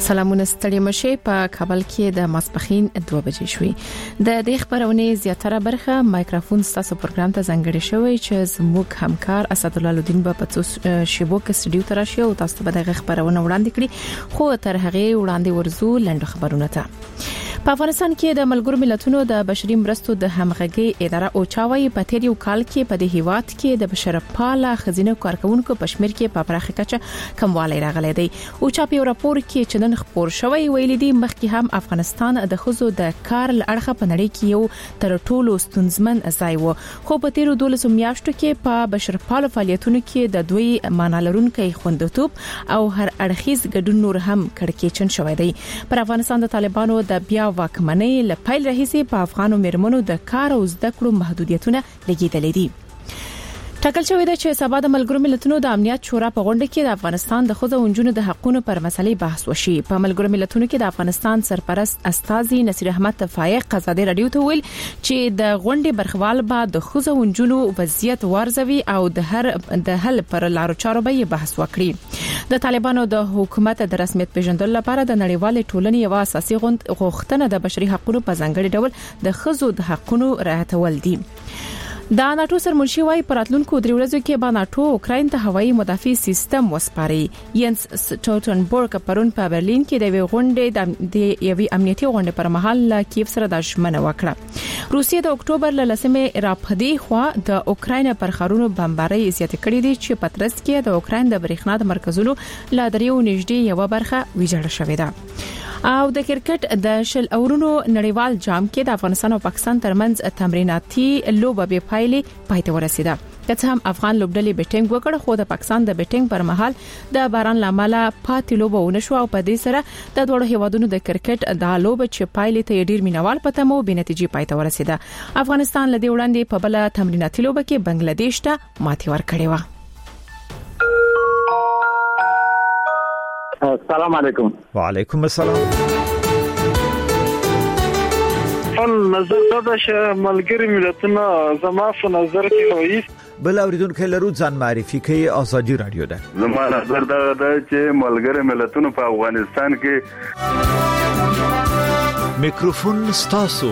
سلامونه ستړي مشه په کابل کې د ماسپخین 2 بجې شوې د دې خبرونه زیاتره برخه مایکروفون ستاسو پروګرام ته ځانګړی شوی چې زموږ همکار اسد الله الدین په شیبو کې سټډیو ته راشي او تاسو به د خبرونه وړاندې کړي خو تر هغه وړاندې ورزو لنډ خبرونه ته په افغانستان کې د ملګرو ملتونو د بشري مرستو د همغږي اداره او چاوي په تیر یو کال کې په دې هیواد کې د بشرپاله خزینه کارکونکو په شمیر کې په پراخه کچه کموالی راغلی دی او چا په راپور کې چې نن خبر شوی ویل دي مخکې هم افغانستان د خزو د کار لړخه په نړۍ کې یو تر ټولو ستونزمن ځای و خو په تیر 12 میاشتو کې په بشرپاله فعالیتونو کې د دوی معنالرونکو خوندوتوب او هر اړخیز ګډون نور هم کړکېچن شوی دی پر افغانستان د طالبانو د بیا واکمنۍ لپاره راهیسي په افغانو مرمنو د کار او زده کړو محدودیتونه لګیدلې دي ټاکل شوی دی چې سبا د ملګرو ملتونو د امنیت شورا په غونډه کې د افغانستان د خځو ونجونو د حقوقو پر مسلې بحث وشي په ملګرو ملتونو کې د افغانستان سرپرست استاذي نصیر احمد فائق قزاده رادیو ته ویل چې د غونډې برخوال به د خځو ونجونو وضعیت وارزوي او د حل پر لارو چارو به بحث وکړي د طالبانو د حکومت د رسمیت پیژندلو لپاره د نړیوال ټولنې یو اساسي غوښتنه د بشري حقوقو په ځانګړي ډول د خځو د حقوقو رعایتول دي د ناتو سرمنشي وايي پراتلونکو درې ورځو کې به ناتو اوکراین ته هوایي مدافع سیستم وسپاري ینس سټولټنبرګ پرون په برلین کې د غونډې د یوې امنیتي غونډې پر مهال کیف سره د ژمنه وکړه روسیه د اکتوبر ل 10 راپدې خو د اوکراین پر خارونو بمبارۍ زیات کړې دي چې پترس کې د اوکراین د برېښنا د مرکزونو لا دریو نږدې یو برخه ویجاړه شوې ده او د کرکټ د شل اورونو نړیوال جام کې د افغانستان او پاکستان ترمنځ تمریناتي لوبه به پایلې پاتې ورسیده که هم افغان لوبډلې بیټینګ وکړ خو د پاکستان د بیټینګ پر مهال د باران لامل پاتې لوبه ونشو او په دې سره د دوه هیوادونو د کرکټ د لوبه چې پایلې ته ډیر مینوال پته مو به نتیجې پاتې ورسیده افغانستان لدی وړاندې په بل تمریناتي لوبه کې بنگلاديش ته ماتې ورکړې و السلام علیکم وعلیکم السلام نظر دا چې ملګری ملتونه زما په نظر کې وایي بل اوریدونکو لرو ځان معرفي کوي ازادي رادیو ده زما نظر دا چې ملګری ملتونه په افغانستان کې میکروفون ستاسو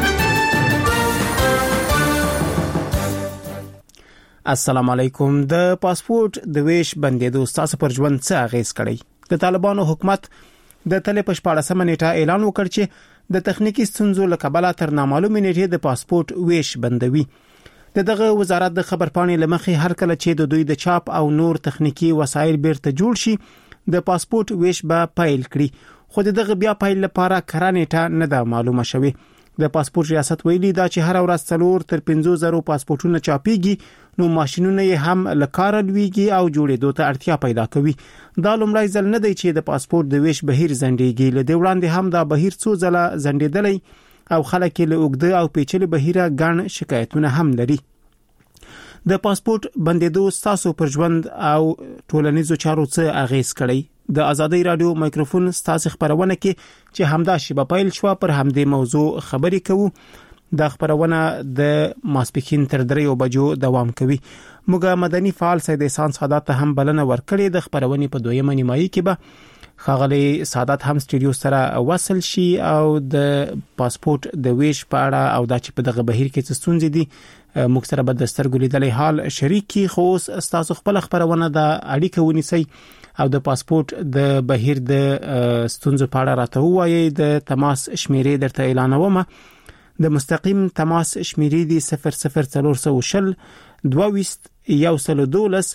السلام علیکم د پاسپورت د ویش بندیدو ستاسو پر ژوند څه اغیز کړی د طالبانو حکومت د تل په 14 نیټه اعلان وکړ چې د تخنیکی ستونزو لکبله تر نامعلومه نیټه د پاسپورت ویش بندوي دغه وزارت د خبرپاڼې لمخې هر کله چې د دوی د چاپ او نور تخنیکی وسایل بیرته جوړ شي د پاسپورت ویش به پایل کړي خو دغه بیا پایل لپاره کرانېټه نه ده معلومه شوه د پاسپورت ریاست ویلي دا چې هر ورځ 4 تر 50,000 پاسپورتونه چاپيږي نو ماشينونه یې هم لکار لويږي او جوړېدو ته اړتیا پیدا کوي دا لومړی ځل نه دی چې د پاسپورت د ویش بهیر زندګي له دی وړاندې هم دا بهیر څو ځله زندېدلی او خلک له اوګده او پیچلي بهیره ګڼ شکایتونه هم لري د پاسپورت بندیدو ستاسو پر ژوند او ټولنیزو چارو څه اغیز کړی د ازادي رادیو مایکروفون ستاسو خبرونه کې چې همدا شی په پایل شو پر همدې موضوع خبرې کوو د خبرونه د ماسپخین تر 3 بجو دوام کوي موږ مدني فعال سید احسان سادات ته هم بلنه ورکړې د خبرونه په دویمه نیمایي کې به خاغلی سادات هم سټډیو سره وصل شي او د پاسپورت د ویش په اړه او د چې په دغه بهیر کې څه ستونزې دي موږ سره به د سترګو لیدلې حال شریکي خو تاسو خپل خبرونه د اړیکه ونیسي او د پاسپورت د بهیر د ستونزو په اړه راته وایي د تماس شمیرې درته اعلانوم د مستقیم تماس شمیرې دی 00400 22 112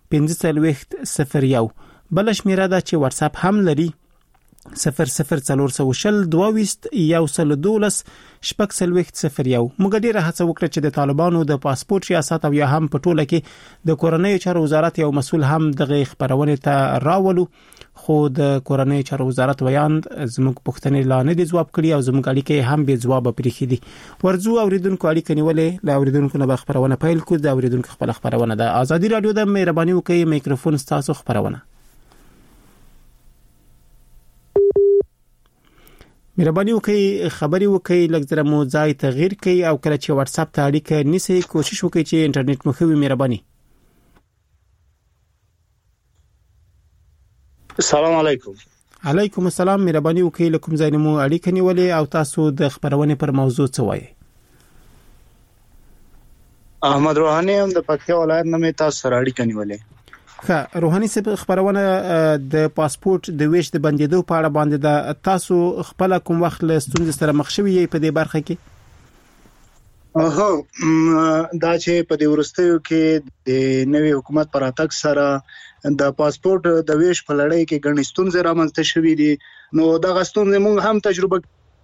1501 بل شمیره دا چې واتس اپ هم لري 00400 22 112 1501 موږ ډیره هڅه وکړه چې د طالبانو د پاسپورت ریاست او یا هم په ټوله کې د کورنۍ چارو وزارت یو مسول هم دغه خبرونه ته راولو خو د کورنۍ چارو وزارت ویان زموږ پوښتنې لا نه دي جواب کړي او زموږ اړیکې هم به جواب پرېخي دي ورزو اوریدونکو اړیکې نیولې لا اوریدونکو نه خبرونه پیل کو د اوریدونکو خپل خبرونه د ازادي رادیو د مهرباني وکي میکروفون تاسو خبرونه مهرباني وکي خبري وکي لږ مو ځای تغییر کړئ او کله چې واتس اپ ته اړیکه نیسئ کوشش وکړئ چې انټرنیټ مو خوي مهرباني السلام علیکم علیکم السلام، مهرباني وکړئ کوم ځای مو اړیکه نیولې او تاسو د خبرونې پر موضوع څه وایي؟ احمد روحاني هم د پکتیا ولایت نه مې تاسو سره اړیکه نیولې. ښه، روحاني صاحب، خبرونه د پاسپورت د ویش د بندیدو په اړه باندې د تاسو خپل کوم وخت له ستونزې سره مخ شوي په دې برخه کې؟ دا چې په دې ورستیو کې د نوې حکومت پر اتک سره د پاسپورت د ویش په لړۍ کې ګڼې ستونزې رامنځته شوې دي. نو دغه ستونزې موږ هم تجربه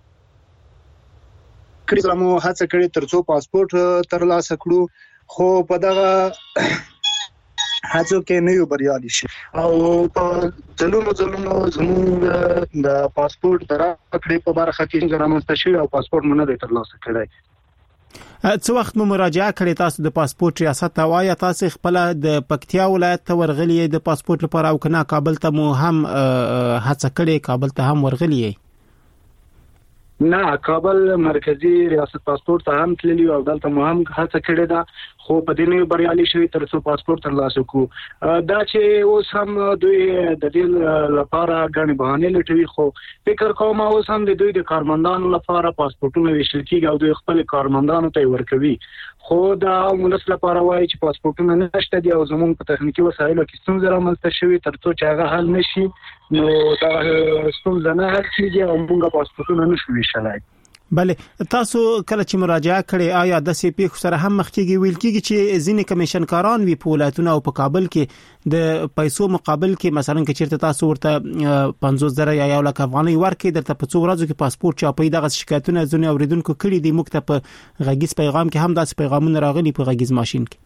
کړې، مو هڅه کړې ترڅو پاسپورت ترلاسه کړو، خو په دغه هڅو کې نه یو بریالي شي او په ځلونو زموږ د پاسپورت درکړې په برخه کې رامنځته شوی او پاسپورت مونږ نه ترلاسه کړی. څو وخت مو مراجعه کړې تاسو د پاسپورت ریاست ته؟ وایا تاسو خپل د پکتیا ولایت ته ورغلی د پاسپورت لپاره او کنه کابل ته مو هم هڅه کړې، کابل ته هم ورغلی؟ نه، کابل مرکزی ریاست پاسپورت ته هم تللی او دلته مو هم هڅه کړې ده، خو په دې نه بریالي شوی ترڅو پاسپورت ترلاسه کړو. دا چې اوس هم دوی د دې لپاره غني بهانه لټوي، خو فکر کوم اوس هم د دوی د کارمندانو لپاره پاسپورتونه ویشل کیږي او دوی خپل کارمندانو ته ورکوي، خو دا ولس لپاره وایي چې پاسپورتونه نشته دي او زموږ په تخنیکی وسایلو کې ستونزې رامنځته شوي، ترڅو چې هغه حل نشي نو دا ستونزه نه حل کیږي او موږ پاسپورتونه نشو ویشلای. بله، تاسو کله چې مراجعه کړې آیا د سی پی سره هم مخ کېږي؟ ویل کېږي چې ځینې کمیشنکاران وی په ولایتونو او په کابل کې د پیسو مقابل کې مثلا کې چیرته تاسو ورته 50,000 یا 1 لک افغانۍ ورکړي، درته په څو ورځو کې پاسپورت چاپي. دغه شکایتونه ځینې اوریدونکو کړي دي، موږ ته په غږیز پیغام کې هم داسې پیغامونه راغلي په غږیز ماشين کې.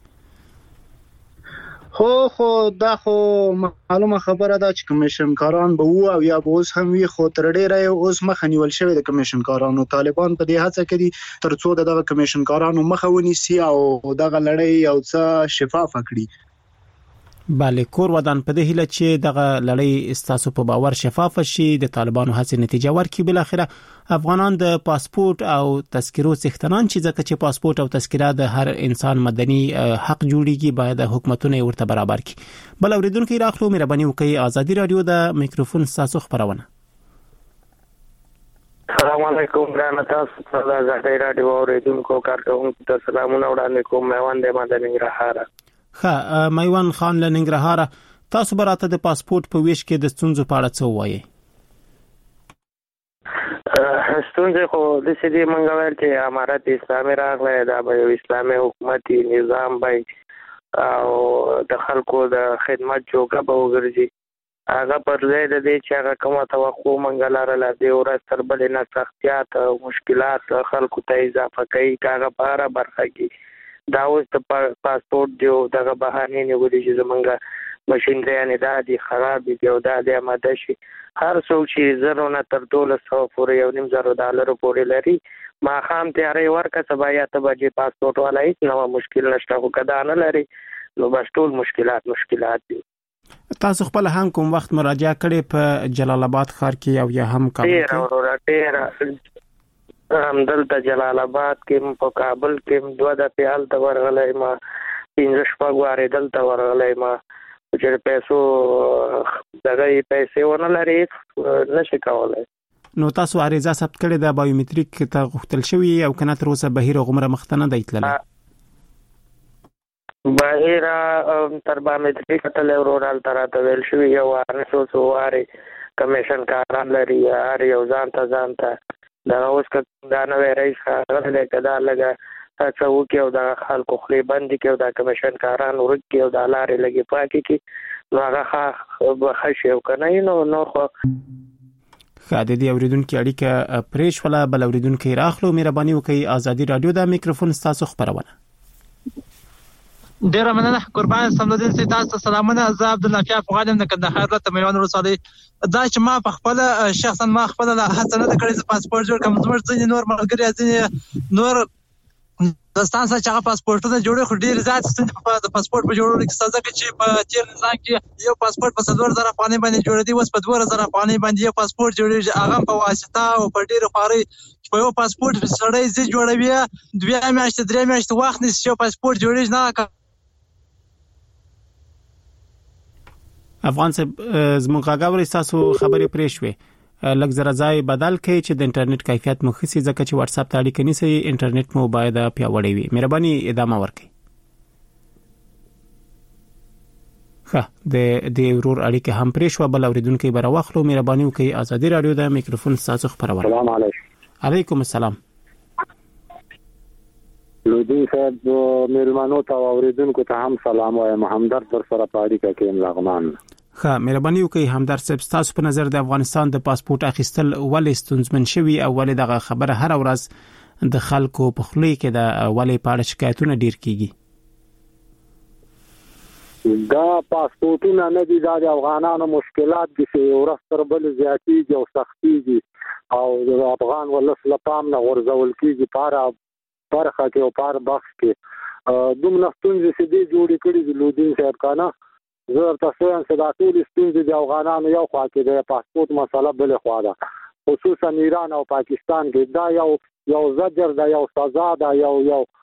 خو دا خو معلومه خبره ده چې کمیشنکاران به وو او یا به اوس هم وي، خو تر ډیره اوس مخه نیول شوی د کمیشنکارانو. طالبان په دې هڅه کوي ترڅو دغه کمیشنکارانو مخه ونیسي او دغه لړۍ یو څه شفاف کړي. بله، کور ودان په دې هیله چې دغه لړۍ استاسو په باور شفاف شي، د طالبانو هڅې نتیجه ورکړي. بل اخره افغانان د پاسپورت او تذکرو څښتنان چې ځکه چې پاسپورت او تذکره د هر انسان مدني حق جوړیږي، باید حکومتونه ورته برابر کړي. بل اوریدونکو راخلو، مهرباني وکړئ ازادي رادیو د میکروفون تاسو خبرونه. السلام علیکم ګرانه، تاسو په ازادي رادیو اوریدونکو کارکونکو ته سلامونه وړاندې کوم. میوان د ننګرهار. ښه، میوان خان له ننګرهار، تاسو براته د پاسپورت په ویش کې د ستونزو په اړه څه وایي؟ ستونزې خو د سړي منګوال چې امارت اسلامي راغلی، دا به یو اسلامي حکومتي نظام وي او د خلکو د خدمت جوګه به وګرځي. هغه پر ځای د دې چې هغه کومه توقع منګلاره لدی او تر بلې نه سختیات او مشکلات خلکو ته اضافه کوي، هغه په هر برخه کې دا اوس د پاسپورت دیو دغه بهانه نیولې چې زمونږه ماشینري نه دا دي خراب دي او دا د آماده شي. هر څوک چې زرو نه تر 1200 پورې $1,000 پورې لري، ما خام تیارې ورکه سبا یا ته بجې پاسپورت والا هیڅ نو مشکل نشته، خو کدا نه لري نو بس ټول مشکلات دي. تاسو خپل هم کوم وخت مراجعه کړې په جلال آباد ښار کې او یا هم کابل کې؟ ډېر دلته جلال آباد کې، په کابل کې 2 دفعې هلته ورغلی ما، 5-6 وارې دلته ورغلی ما، چې پیسو دغه پیسې ونه لري نشي کولای. نو تاسو عریضه ثبت کړې ده، بایومټریک ته غوښتل شوی او کنه تر اوسه بهیر غمره مختنه دی تللی؟ بهیر تر بایومټریک ته ورول تر ته ویل شوی یو ارسو واره کمیشن کاران لري، هر یو ځان ته دا اوس دا نوې رئیس راغلی کدا لګه تاسو کې او دا خلکو خلی باندې کې او دا کمیشن کاران ورکی او دا لارې لګي پاکي کې نو هغه خاص یو کنه نو خو خاطر دی اوریدونکو اړیکه پریش ولا بل اوریدونکو راخلو. مهرباني وکړئ ازادي رادیو د میکروفون تاسو خبرونه. ډیر مننه قربان سمدین سي تاسو سلامونه. زه عبد الله افغانم د کندهار ولایت میوان ولسوالۍ. دا چې ما په خپل شخصا ما خپل هڅه نه کړې چې پاسپورت جوړ کړم، زموږ ځینې نور ملګري ځینې نور داستان چې هغه پاسپورتونه جوړې خو ډیر زیات ستونزې په پاسپورت په جوړولو کې ستاسو چې په تیر نظام کې یو پاسپورت په 4000 افغانۍ باندې جوړ دی، اوس په 2000 افغانۍ باندې یو پاسپورت جوړیږي، هغه په واسطه او په ډیر خاري په یو پاسپورت سړی زی جوړوي 2 میاشتې 3 میاشتې وخت نشي یو پاسپورت جوړیږي نه. افغان صاحب زموږ غاګاوري تاسو خبرې پرې شوې لږ زره ځای بدل کړئ چې د انټرنیټ کیفیت مو ښه شي ځکه چې واتس اپ ته اړیکه نیسئ انټرنیټ مو باید پیاوړی وي مهرباني ادامه ورکړئ د ورور اړیکه هم پرې شو بل اوریدونکو به راوخلو مهرباني وکړئ ازادي رادیو د میکروفون تاسو خبرونه السلام علیکم علیکم السلام لودین صاحب مېلمانو ته اوریدونکو ته هم سلام وایم همدرد در سره پاړی کې لغمان ښه مهرباني وکړئ همدرد صاحب تاسو په نظر د افغانستان د پاسپورت اخیستل ولې ستونزمن شوی او ولې دغه خبره هر ورځ د خلکو په خولې کې د ولې پاړه شکایتونه ډیر کیږي دا پاسپورتونه نه دي د افغانانو مشکلات دي چې ورستر بل زیاتیږي او سختيږي او د افغان ولس لپاره نه ورزول کیږي پارخه کې او پار بخش کې دوم نفتونځي چې دي جوړې کړې دي لودین صاحب کنه زه تاسو هم صداقت ستونزې د افغانانو یو خوا کې د پاسپورت مسله بل خوا ده خصوصا ایران او پاکستان کې دا یو زجر دا یو سزا دا یو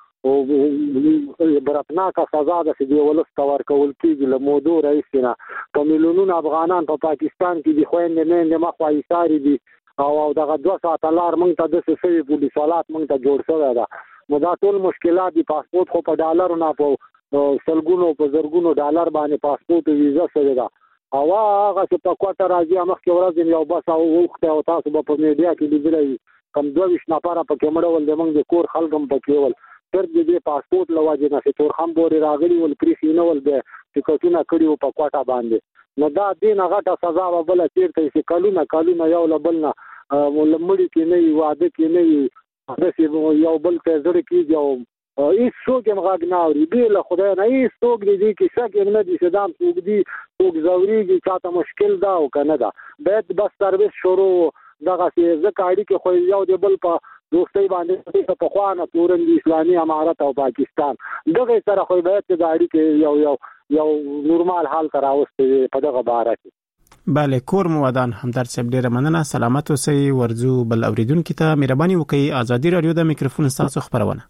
برتناکه سزا ده چې د ولس تور کول کېږي له موضوع رئیسنا په میلیونونو افغانان په پاکستان کې دي خويندې نه مخه ایثاری دي او دغه 2 ساعت لار مونږ ته د سوي پولیس حالات مونږ ته جوړ شوی ده نو دا ټول مشکلات دي پاسپورت خو په ډالر نه په سلګونو په زرګونو ډالر باندې پاسپورت ویزا سره ده او هغه چې په کوټه راځي مخکې ورځ یو بس او وخت او تاسو په میډیا کې لیدلې کم 22 نفر په کیمرول د موږ د کور خلګم پکې ول تر دې پاسپورت لواجه نه ټول هم بوري راغلي ول پریښینه ول د ټیکټونه کړیو په کوټه باندې نو دا دینه غټه سزا وبله چیرته چې کلونه یو لبلنه ولمړي کې نه واده کې نه یو بل ته زړه کې یو هیڅ څوک هم غاګ نه اوري بل خدای نه هیڅ څوک دې کې شک نه دي صدام څوک دي څوک زوريږي چاته مشکل دا او کنه دا باید بس سرویس شروع دغه ځکه اړي کې خو یو دی بل په دوستۍ باندې په خوانه تورن دي اسلامي امارات او پاکستان دغه سره خو باید د اړي کې یو نورمال حال تراوستي په دغه باره کې بله کور مودان همدرد صاحب ډیره مننه سلامت اوسئ ورزو بل اوریدونکو ته مهرباني وکړئ ازادي رادیو د میکروفون تاسو خبرونه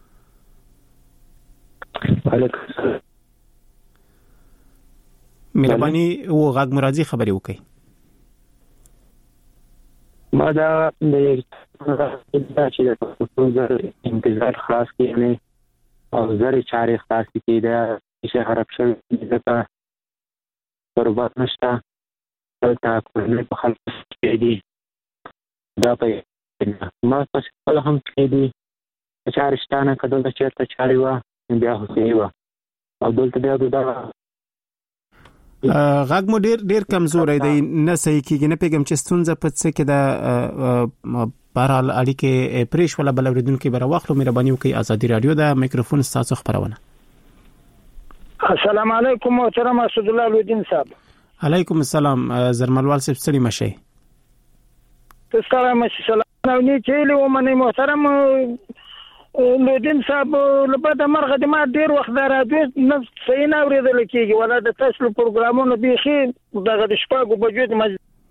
مهرباني او غږ مرادي خبري وکړئ ما دا د چې د انتظار خلاص کړي او زری چارې خلاص کړي دا چې حرب شوی ځکه پربات نشته دلته کورنۍ په خلک کې دي دا په ما تاسو په هم کې دي چارشتانه کډول چیرته چاري وا بیا هوسي وا او دلته بیا دا غږ مو ډیر کمزورې دی نه صحیح کیږي نه پیغام چې ستونزه په څه کې دا بهرحال اړیکه پریش ولا بل اوریدونکو به راوخلو مهرباني وکړئ ازادي رادیو د میکروفون تاسو خبرونه السلام علیکم محترم اسد الله لودین صاحب علیکم السلام زرملوال صاحب ستړي مشه تاسو سلام نو چيلي ومنه محترم لودین صاحب لپاره مرغه د ما ډیر وخت راځي نه صحیح نه اوریدل کیږي ولا د تاسو پروګرامونو بيخي دغه د شپږو بجو د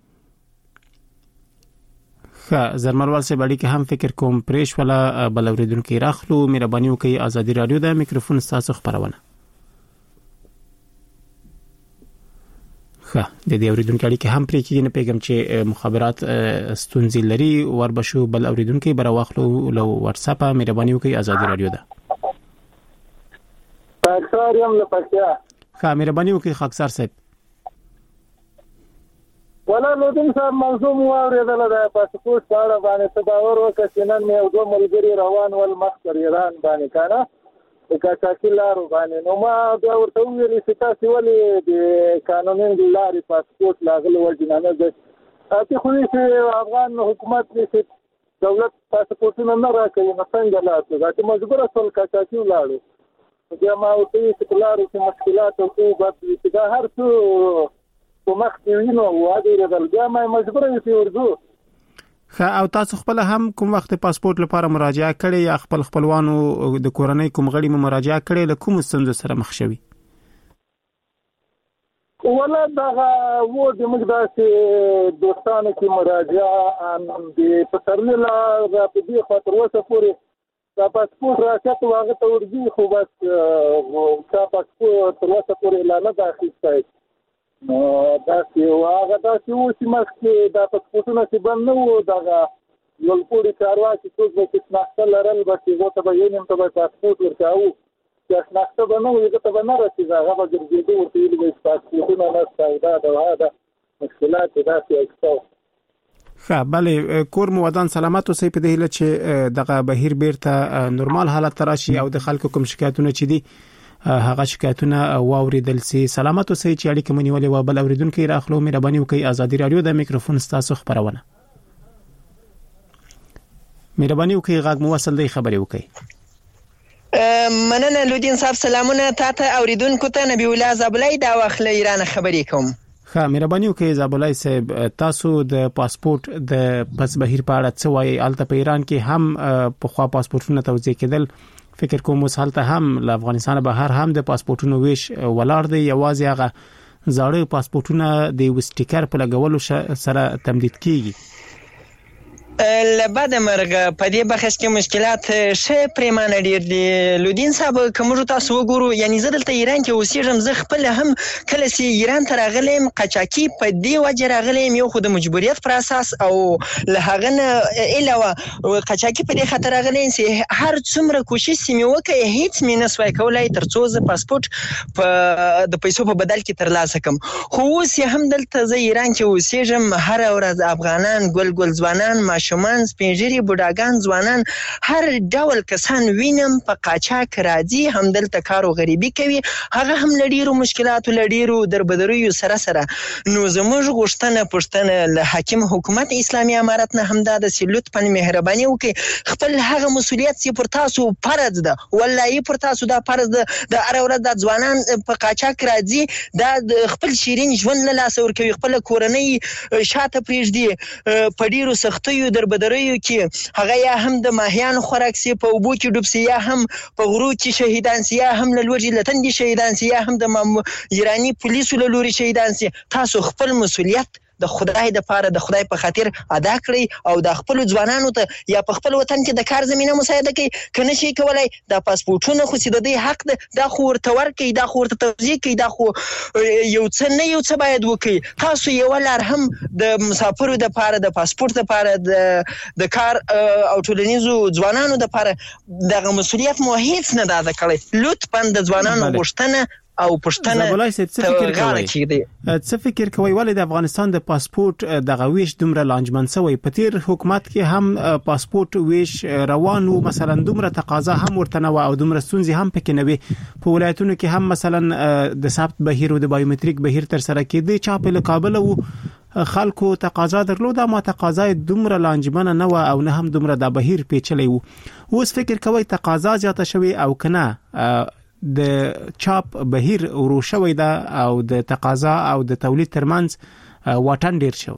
زرملوال صاحب اړیکه هم فکر کوم پریش ولا بل اوریدونکو راخلو مهرباني وکړئ ازادي رادیو د میکروفون تاسو خبرونه د دې اوریدونکو اړیکه هم پرې کېږي نه پیغام چې مخابرات ستونزې لري وربشو بل اوریدونکو براوخلو لو واتس اپ مهرباني وکړئ ازادي رادیو ده خاکسار یم لپاره مهرباني وکړئ خاکسار صاحب ولا لودین صاحب موضوع مو اوریدل دا پاسپورت سره باندې تداور وکړ چې نن مې یو ملګری روان ول مخکر ایران باندې کړه کاچاکی لارو باندې نو ما بیا ورته ویل چې تاسو ولې د قانوني لارې پاسپورت لاغله وجنانه ده اته خو چې افغان حکومت دې دولت پاسپورتونه نه راکوي نو څنګه لاته دا چې مجبور اصل کاچاکی لاړو بیا ما ورته چې لارو کې مشکلات او بس دا هر څه په مخ کې وینو واده ردل بیا ما مجبور یم چې ورځو او تاسو خپل هم کوم وخت پاسپورت لپاره مراجعه کړې یا خپلوانو د کورنۍ کوم غړي مراجعه کړې له کوم ستونزو سره مخ شوي ولا دا وو د موږ داسې دوستانو کې مراجعه د پسرنلا په دې خاطر وسه پورې دا پاسپورت راځي واغه ته ورځي خو بس دا پاسپورت وسه پورې اعلان نه اخیستای نو دا چې هغه دا چې اوس مخکې دا پاسپورټونه چې بند نه وو دغه لوړپوړي چارواکي څوک به شناخته لرل به چې هغه ته به یو نیم ته به پاسپورټ ورکاوه چې شناخته به نه وي هغه ته به نه رسېږي هغه به ګرځېدو ورته ویلي به پاسپورټونه نشته دا مشکلات داسې اکثر ښه بله کور مو ودان سلامت اوسئ په دې هیله چې دغه بهیر بیرته نورمال حالت ته راشي او د خلکو کوم شکایتونه چې دي هغه شکایتونه واوریدل سي سلامت اوسئ چې اړیکه مو نیولې و بل اوریدونکو راخلو مهرباني وکړئ ازادي رادیو د میکروفون ستاسو خبرونه مهرباني وکړئ غږ مو وصل دی خبرې وکړئ مننه لودین صاحب سلامونه تاسو اوریدونکو ته نبی الله زابلای دا وخت له ایران خبرې کوم ښه مهرباني وکړئ زابلای صاحب تاسو د پاسپورت د پس بهیر په اړه څه وایي الته په ایران کې هم په خوا پاسپورتونه توزیع کېدل فکر کوم اوس حالت هم له افغانستان بهر هم د پاسپورتونو ویش ولاړ دی یوازې هغه زاړه پاسپورتونه د وسټیکر په لګولو سره تمدید کیږي لبد مرغه په دې بحث کې مشکلات شه پریمانه ډیر دي لودین صاحب کوم تاسو وګورو یعنی زه دلته ایران کې اوسېږم زه خپل هم کله چې ایران ته راغلم قاچاقي په دې وجه راغلم یو خو د مجبوریت پر اساس او له هغه نه علاوه قاچاقي په دې خاطر راغلم چې هر څومره کوشش مې وکړ هیڅ مې نه سوای کولای ترڅو زه پاسپورت په د پیسو په بدل کې ترلاسه کړم خو اوس هم دلته زه ایران کې اوسېږم هر ورځ افغانان ګل ځوانان شومان سپینجری بوډاګان ځوانان هر ډول کسان وینم په قاچاق راځي هم دلته کار او غریبي کوي هغه هم لډیرو مشکلاتو لډیرو دربدریو سره نو زموږ غوښتنه له حاکم حکومت اسلامي امارت نه هم د لطفاً مهرباني وکړي خپل هغه مسولیت چې پر تاسو فرض ده والله پر تاسو دا فرض ده د اړه د ځوانان په قاچاق راځي دا خپل شیرین ژوند له لاس ور کوي خپل کورنۍ شاته پریږدي په ډیرو سختیو دربدریو کې هغه یا هم د ماهیان خوراک سي په اوبو کې ډوب سي یا هم په غرو کې شهیدان سي یا هم له لوړ لتندې شهیدان سي یا هم د ایرانی پولیسو له لوري شهیدان سي تاسو خپل مسولیت د خدای د پاره د خدای په خاطر ادا کړئ او د خپل ځوانانو ته یا په خپل وطن کې د کار زمينه مساعده کوي کنه شي کولای د پاسپورتونو خو سید د حق د خو ورته ورکي د خو ورته توزیع کوي د خو یو څه باید وکړي تاسو یو لار هم د مسافرو د پاره د پاسپورت د پاره د کار او ټولنیزو ځوانانو د پاره د مسولیت مو هیڅ نه ادا کړی لطفاً د ځوانانو غوښتنه او پښتنه زبلای څه فکر کوي ولې د افغانستان د پاسپورت د غویش دومره لانجمن شوی په تیر حکومت کې هم پاسپورت ویش روان او مثلا دومره تقاضا هم ورته نو او دومره ستونزې هم پکې نه وي په ولایتونو کې هم مثلا د ثبت بهیر او د بایومټریک بهیر تر سره کېدی چا په قابل او خلکو تقاضا درلوده ما تقاضا دومره لانجمن نه و او نه هم دومره د بهیر پیچلی وو اوس فکر کوي تقاضا زیاته شوی او کنه د چاپ بهیر ورو شوی دا او د تقاضا او د تولید ترمنځ واټن ډیر شو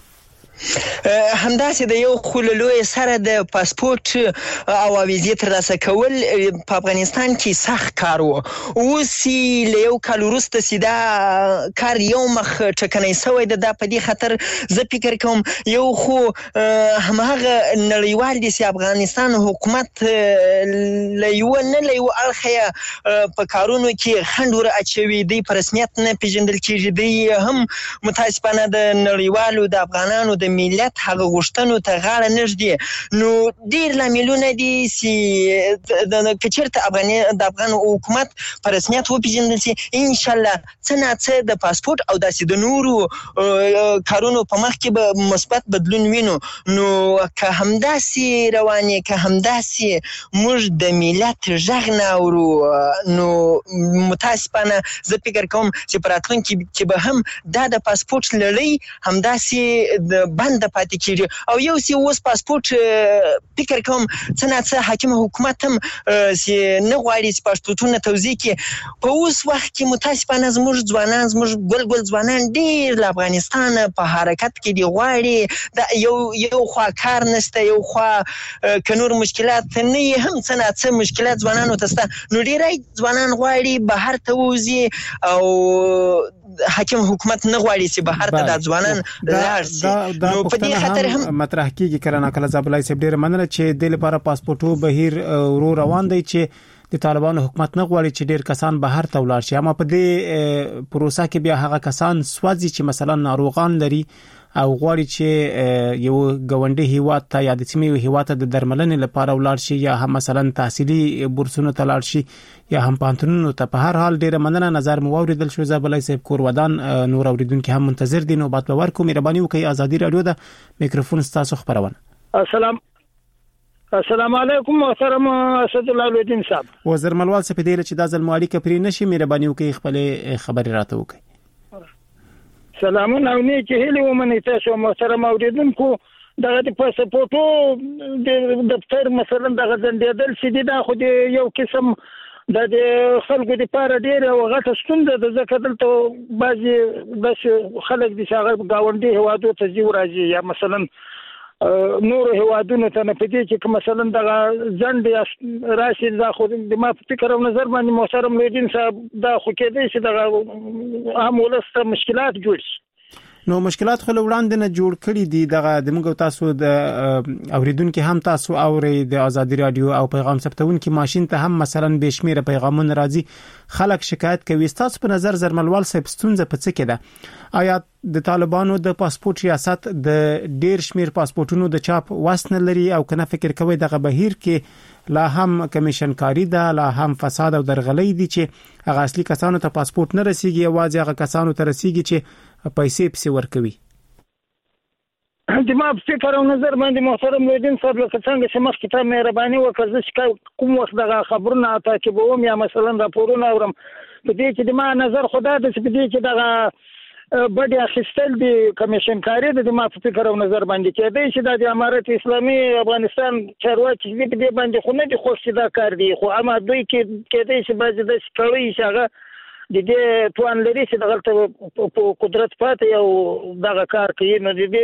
همداسې د یو خللوی سره د پاسپورت او ویزې ترلاسه کول په افغانستان کې سخت کار وو اوس له یو کال وروسته سیدا کار یو مخ ټکنۍ شوی د په دې خاطر زه فکر کوم یو خو همغه نړیوال د افغانستان حکومت له یو اړخه په کارونو کې خنډ ور اچوي دی په رسمیت نه پیژندل کېږي دی هم متاسفانه د نړیوالو د افغانانو د ملت هغه غوښتنو ته غاړه نږدې نو ډیر لاملونه دي چې د کچرته د افغان حکومت په رسمیت وپیژندل شي ان شاء الله څنګه د پاسپورت او د نورو کارونو په مخ کې به مثبت بدلون وینو نو که همداسي رواني که همداسي موږ د ملت ژغ نه اورو نو متاسفانه زه فکر کوم چې پراتلونکي کې به هم د پاسپورت لړۍ همداسي د بند پاتې کیږي او یو سی اوس پاسپورت فکر کوم څنګه حاکم حکومت هم چې نه غواړي چې پاسپورتونه توزیع کړي په اوس وخت کې متاسفانه زموږ ځوانان زموږ ګل ځوانان ډیر له افغانستان په حرکت کې دی غواړي د یو خوا کار نشته یو خوا کنور مشکلات نه هم څنګه مشکلات ځوانانو تاسو نو ډیرای ځوانان غواړي بهر ته وځي او حاکم حکومت نه غواړي چې بهر ته د ځوانان لاړ شي نو په دې خاطر هم مطرح کیږي کړه کله زبلای سپ ډیر مننه چې د لپاره پاسپورتو بهیر ورو روان دی چې د طالبانو حکومت نه غواړي چې ډیر کسان بهر ته ولاړ شي، اما په دې پروسه کې بیا هغه کسان سوځي چې مثلا ناروغان لري او غواړي چې یو ګوندي هیواد ته یا د سیمې هیواد ته د درملنې لپاره ولاړ شي یا هم مثلا تحصیلي بورسونو ته لاړ شي یا هم پانتونونو ته. په هر حال ډیره مننه نظر مو اوریدل شو. زابلای صاحب کور ودان نور اوریدونکو هم منتظر دي. نوبات به ورکو. مهرباني وکړئ ازادي رادیو د میکروفون تاسو خبرونه. السلام علیکم محترم اسد الله الدین صاحب. وزیر ملوال څخه پیل چې د ځل مالیکه پرې نشي مهرباني وکړئ خپل خبري راته وکړئ. سلامونه او نیکی هیله ومنئ تاسو محترم اوریدونکو. دغه د پاسپورتو د دفتر مثلا دغه ځندېدل چې دا خو د یو قسم د خلکو لپاره ډیره غټه ستونزه ده، ځکه دلته بعضي بس خلک د شاغر گاونډي هوادو ته ځي راځي یا مثلا نور هوادونو ته نه پدې چې مثلا دغه ځند راشي. دا خو د ما فکر او نظر باندې محترم لودین صاحب دا خو کېدای شي دغه هم ولسته مشکلات جوړ شي. نو مشکلات خو وړاندې نه جوړ کړي دي. دغه د موږ تاسو د اوریدونکو هم تاسو اوري د ازادي رادیو او پیغام ثبتونکو ماشين ته هم مثلا بشمیره پیغامونه راځي، خلک شکایت کوي. تاسو په نظر زرملوال صاحب ستونزه په څه کې ده؟ آیا د طالبانو د پاسپورت ریاست د ډیر شمیر پاسپورتونو د چاپ وسنه لري او کنه فکر کوي دغه بهیر کې لا هم کمیشن کاری ده، لا هم فساد او درغلۍ دي چې هغه اصلي کسانو ته پاسپورت نه رسیږي، یوازې هغه کسانو ته رسیږي چې پیسې ورکوي؟ د ما فکر او نظر باندې محترم لودین صاحب لکه څنګه چې مخکې ته مهرباني وکړه چې کوم وخت دغه خبرونه تعقیبوم یا مثلا راپورونه اورم، په دې کې د ما نظر خدا د په دې کې دغه بډې اخیستل دي کمیشن کاری د ما فکر او نظر باندې کېدای چې د امارت اسلامي افغانستان چارواکي دې باندې خو نه دي خوښ دا کار دی، خو اما دوی کې کېدای چې بعضې د کوي چې هغه د دې توان لري چې دغه قدرت پاتې او دغه کار کوي. نو د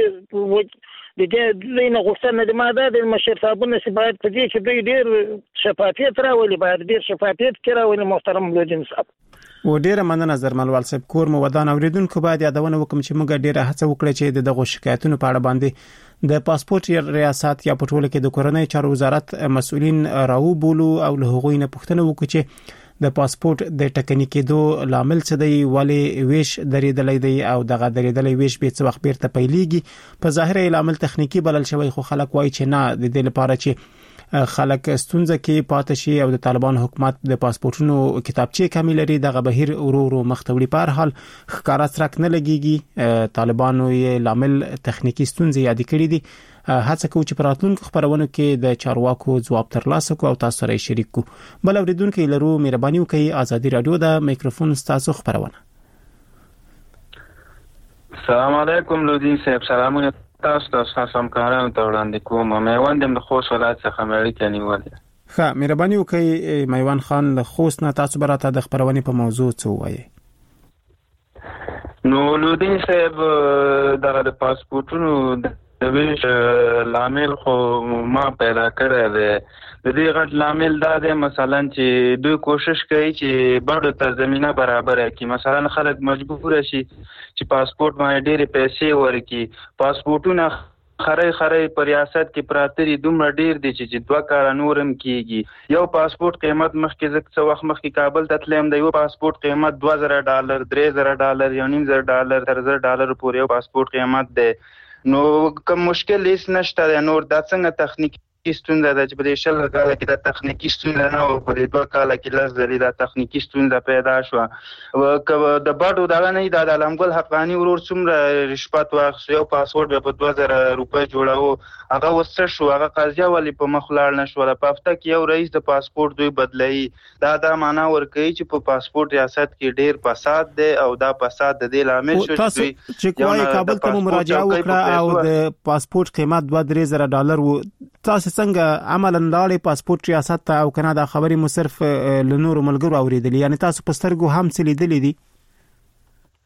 دې نه غوښتنه د ما ده د مشر صاحبونه چې باید په دې چې دوی ډېر شفافیت راولي، باید ډېر شفافیت کې راولي محترم لودین صاحب. و ډیره مننه زرملوال صاحب کور مو ودان. اوریدونکو باید یادونه وکم چې موږ ډیره هڅه وکړه چې دغه شکایتونو په اړه باندې د پاسپورت ریاست یا په ټوله کې د کورنۍ چارو وزارت مسؤلین راو بولو او له هغوی نه پوښتنه وکړي چې د پاسپورت د ټکنیکي دو لامل څه دی، ولی ویش درېدلې دی او دغه درېدلې ویش به څه وخت بیرته پیلېږي. په ظاهر لامل تخنیکی بلل شوی، خو خلک وایي چې نه، د دې لپاره چې خلک ستونزه کې پاتې شي او د طالبان حکومت د پاسپورتونو کتابچې کمی لري، دغه بهیر ورو مختوړي. په هر حال ښکارا سرک نه لګيږي. طالبانو یې لامل تخنیکی ستونزې یاد کړې دي. هڅه کوو چې پراتلونکو خبرونو کې د چارواکو ځواب ترلاسه کوو او تاسو سره شریک کو. بل اوریدونکو لرو مهرباني وکړئ ازادي رادیو د میکروفون تاسو خبرونه. السلام علیکم لودین صاحب. سلامونه تاسو هم کارانو ته وړاندې کوم. میوان د خوست ولایت څخه مې اړیکه نیولې. ښه مهرباني وکړئ میوان خان له خوست نه، تاسو براته د خبرونې په موضوع څه وایي؟ نو لودین صاحب دغه د پاسپورتونو د ویش لامل خو ما پیدا کړی دی. د دې غټ لامل دا دی مثلا چې دوی کوشش کوي چې بډو ته زمینه برابر کړي. مثلا خلک مجبور شي چې پاسپورت باندې ډېرې پیسې ورکړي. پاسپورتونه خړې په ریاست کې پراته دي، دومره ډېر دي چې 2 کاله نورم کېږي. یو پاسپورت قیمت مخکې څه وخت مخکې کابل ته تلم، د یو پاسپورت قیمت $2000 $3000 $1.5 تر $1000 پورې یو پاسپورت قیمت دی. نو کوم مشکل هیڅ نشته دی نور. دا څنګه تخنیکی ستونزه ده چې په دې 20 کال کې د تخنیکی ستونزه نه او په دې 2 کال کې لږ د تخنیکی ستونزه پیدا شو. د بډو دغه نه د علمګل حقانی ورور څومره رشوت واخیست، یو پاسپورت په $2000 جوړاو، هغه وسه شو، هغه قضیه ولی په مخ لاړ نشو. په هفته کې یو رئیس د پاسپورت دوی بدلای. دا معنا ورکوي چې په پاسپورت ریاست کې ډیر فساد دی او دا فساد د دې لامل شو چې کوی کابل ته مراجعه وکړه او د پاسپورت قیمت $2,000 و. تاسو څنګه عملاً لاړې پاسپورت ریاست ته او کنه دا خبرې مو صرف له نورو ملګرو اوریدلې، یعنی تاسو په سترګو هم څه لیدلې دي؟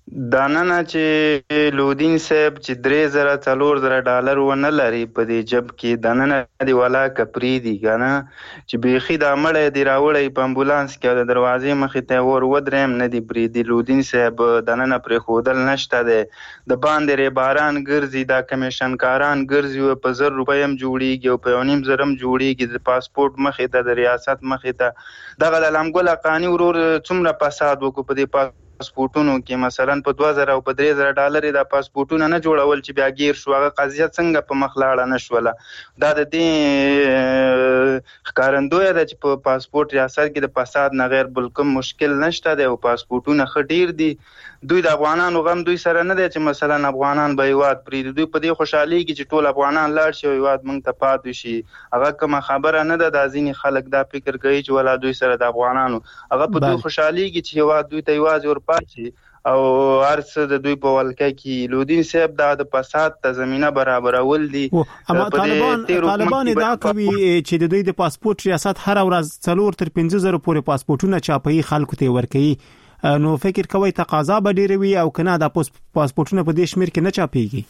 داننه چې لودین صاحب چې $3,000 ونه لري په دې جب کې داننه دی والا کپری دی کنه چې بیخي د مړې دی راوړې په امبولانس کې د دروازې مخې ته ور ودرېم نه دی بری دی لودین صاحب داننه پر خودل نشته دی د باندې ری باران ګرځي دا کمیشن کاران ګرځي په $1,000 هم جوړیږي او په 1,500 هم جوړیږي د پاسپورت مخې ته د ریاست مخې ته دغه د لامګل قانی ورور څومره فساد وکړو په دې پاسپورتونو کې مثلا په $2,000 او په $3,000 د پاسپورتونو نه جوړول چې بیا غیر شو هغه قضیه څنګه په مخ لاړه نشوله دا د دې ښکارندوی ده چې په پاسپورت ریاست کې د فساد نه غیر بل کوم مشکل نشته دی او پاسپورتونه خډیر دي دوی د افغانانو غم دوی سره نه دی چې مثلا افغانان به هیواد پرېږدي دوی په دې خوشحالي کې چې ټول افغانان لاړ شي او هیواد موږ ته پاتې شي هغه کومه خبره نه ده دا ځینې خلک دا فکر کوي چې ولا دوی سره د افغانانو هغه په دوی خوشحالي کې چې هیواد دوی ته یوازې ورپاتې او هرڅه د دوی په ولکه کې لودین صاحب دا د فساد ته زمینه برابرول دي اما طالبان دا کوي چې د دوی د پاسپورت ریاست هر ورځ 4 تر 15,000 پورې پاسپورتونه چاپي خلکو ته ورکوي نو فکر کوي تقاضا به ډیره وي او کنه د پاسپورتونه په دې شمیر کې نه چاپيږي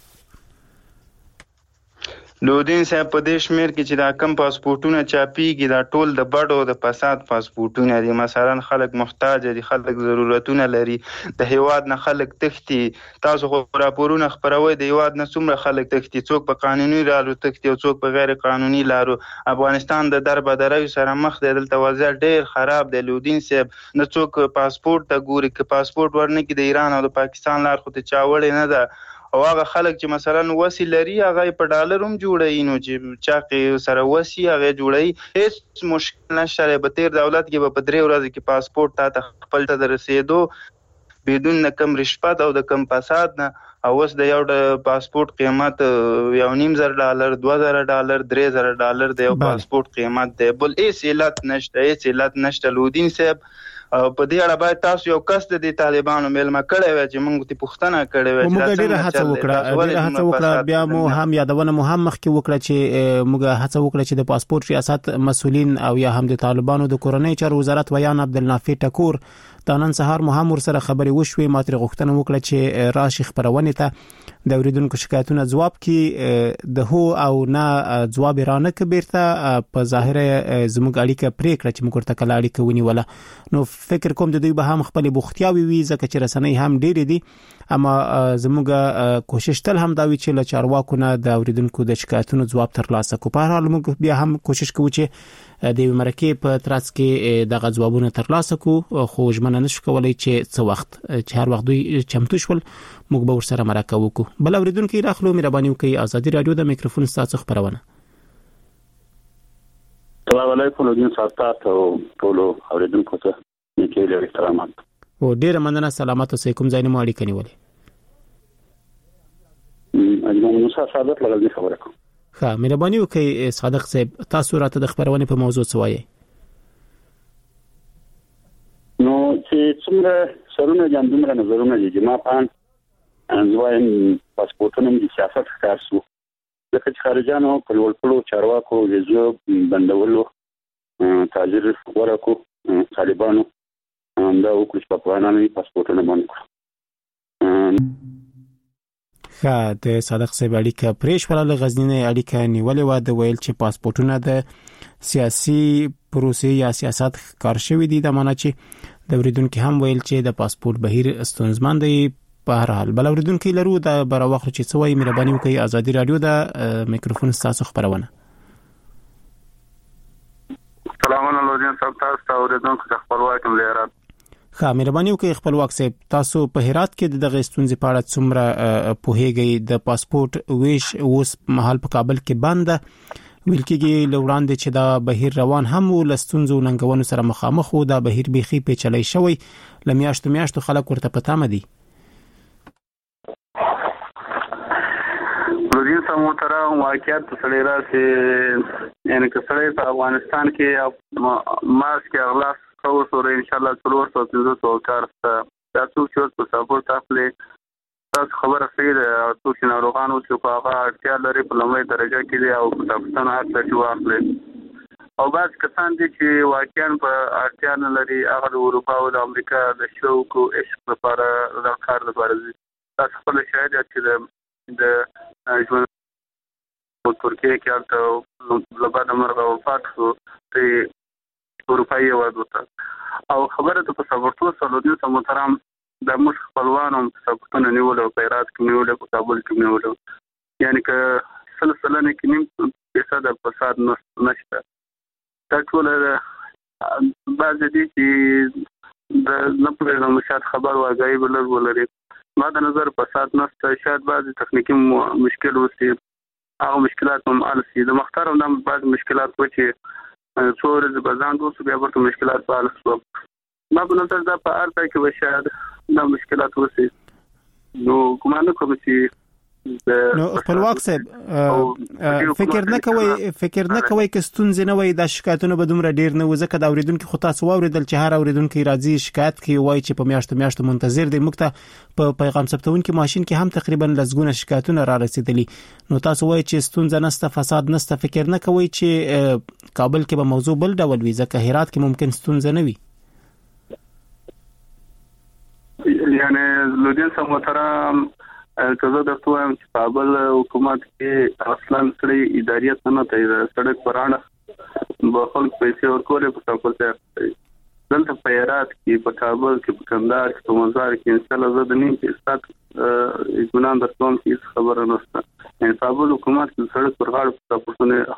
لودین صاحب په دې شمیر کې چې دا کم پاسپورتونه چاپيږي دا ټول د بډو د فساد پاسپورتونه دي مثلا خلک محتاج دي خلک ضرورتونه لري د هیواد نه خلک تختی تاسو خو راپورونه خبروي د هیواد نه څومره خلک تختی څوک په قانوني لارو تختی او څوک په غیر قانوني لارو افغانستان د دربدرۍ سره مخ دی دلته وضعیت ډیر خراب دی لودین صاحب نه څوک پاسپورت ته ګوري چې پاسپورت ورنه کې د ایران او د پاکستان لار خو ته چاوړې نه ده او هغه خلک چې مثلا وسی لري هغه په ډالر هم جوړي نو چې چاقي سره وسی هغه جوړي هیڅ مشکل نشته به تیر دولت کې په 3 ورځې کې پاسپورت ته خپل ته رسیدو بدون کم رشوت او د کم فساد نه او اوس د یو د پاسپورت قیمت $1,500 $2,000 $3,000 د یو پاسپورت قیمت دی بل هیڅ علت نشته لودین صاحب په دې اړه باید تاسو یو کس د طالبانو ملما کړی وي چې موږ ته پوښتنه کړې وي چې ډیره هڅه وکړه بیا مو هم یادونه مو هم مخکې وکړه چې موږ هڅه وکړه چې د پاسپورت ریاست مسولین او یا هم د طالبانو د کورنۍ چارو وزارت ویان عبدالنافع ټکور دا نن سهار مو هم ورسره خبري وشوي ماتره غوښتنه وکړه چې راشي خبرونه ته د اوریدونکو شکایتونه جواب کړي د هو او نه جواب رانه کبیرته په ظاهر زموږ اړیکه پریکړه چې موږ ورته کله اړیکه ونیوله نو فکر کوم د دوی به هم خپل بوختیاوي وي ځکه چې رسنۍ هم ډېری دي اما زموږ کوشش تل هم دا وی چې له چارواکو نه د اوریدونکو د شکایتونو جواب ترلاسه کو په هر حال موږ بیا هم کوشش کوو چې د مرکه په ترڅ کې دغه جوابونه ترلاسه کو خو ژمنه نشو کولای چې څه وخت چې هر وخت دوی چمتو شول موږ به ورسره مرکه وکړو بل اوریدونکو راخلو مهرباني وکړئ ازادي رادیو د میکروفون ستاسو خبرونه السلام علیکم لودین صاحب ته ټول اوریدونکو ته نیکه لري سلامات او ډیر مننه سلامات اوسئ کوم ځای نه مو اړیکه نیولې اجمل موسی صادق لږه خبره کوم ښه مهرباني وکړئ صادق صاحب تاسو راته د خبرونه په موضوع څه وایي نو چې څومره سرونه جامدمره نظرونه دي ما پان انځوایم پاسپورتونه د سیاست ښکار شو د خارجانو په ولپلو چارواکو ویزو بندولو تاجر ورکو طالبانو دا وکړي په افغانانو پاسپورتونه باندې ښه د صادق صاحب اړیکه پرېښوله غزنی اړیکه نیولې و د ویل چې پاسپورتونه د سیاسي پروسې یا سیاست کار شوی دي د معنی چې د اوریدونکو هم ویل چې د پاسپورت بهیر ستونزمن دی په هر حال بل اوریدونکو لرو د براوخت چې څه وایي مهرباني وکړئ ازادي رادیو د میکروفون تاسو خبرونه سلام علیکم لودین صاحب تاسو اوریدونکو خبرواکم زیارت ښه مهرباني وکړئ خپلواک صاحب تاسو په هرات کې دغه ستونزې په اړه څومره پوهیږئ د پاسپورت ویش اوس مهال په کابل کې بند ویل کېږي لوړاندې چې دا بهیر روان هم ولستونزو ننګونو سره مخامخ وو دا بهیر بيخي پیچلې شوی لمیاشتو خلک ورته پتا مدي لودین صاحب محترم واقعیت سره راځي یعنی که سره په افغانستان کې ماسک اغلاس خو سره ان شاء الله 350 کار تاسو چې په سپورت اخلي تاسو خبره سید تاسو چې ناروغانو چې په هغه اړتیا لري په لومړی درجه کې دی او تاسو نه هڅه کوي او بعض کسان دي چې واقعا په اړتیا نه لري هغه د اروپا او د امریکا د شوق او عشق لپاره د کار لپاره دي. تاسو خپل شاهد چې د ژوند په ترکیه کې البته لبنان مرغه وفات شو په اروپایي وادوته او خبره ته په صبرتو سلودیو ته محترم د مش خپلوانو ثبتونه نیول او پیرات کې نیول او کابل کې نیول یعنی که سلسله نه کې نیم پیسه د فساد نشته. دا ټول بعض دي چې د نپوهېږم شاید خبر واګای بلر ولري ما د نظر فساد نشته شاید بعض تخنیکی مشکل وسی هغه مشکلات هم السي د مختار هم بعض مشکلات و چې څور د بازان دوه بیا ورته مشکلات په السو ما په نظر دا په ارته کې و شاید دا مشکلات وسی نو کومه کوم چې نو خپلواک صاحب فکر نه کوي چې ستونزې نه وي د شکایتونو به دومره ډیر نه وځکه د اوریدونکو خو تاسو واوریدل چې هر اوریدونکو راځي شکایت کوي وایي چې په میاشتو منتظر دي موږ ته په پیغام ثبتونکو ماشين کې هم تقریبا لزګونه شکایتونه را رسیدلي نو تاسو وایي چې ستونزه نشته فساد نشته فکر نه کوي چې کابل کې به موضوع بل ډول وي ځکه هرات کې ممکن ستونزه نه وي یعنی لودین سم محترم کزه درته وایم چې کابل حکومت کې اصلا سړي اداریت نه ته سړک پرانه به خلک پیسې ورکولې په تاسو ته دلته پیرات کې په کابل کې په کندهار کې په مزار کې ان شاء الله زه د نیم کې ستاسو ګنان درته کې خبره نشته ان کابل حکومت کې سړک پر غاړه تاسو نه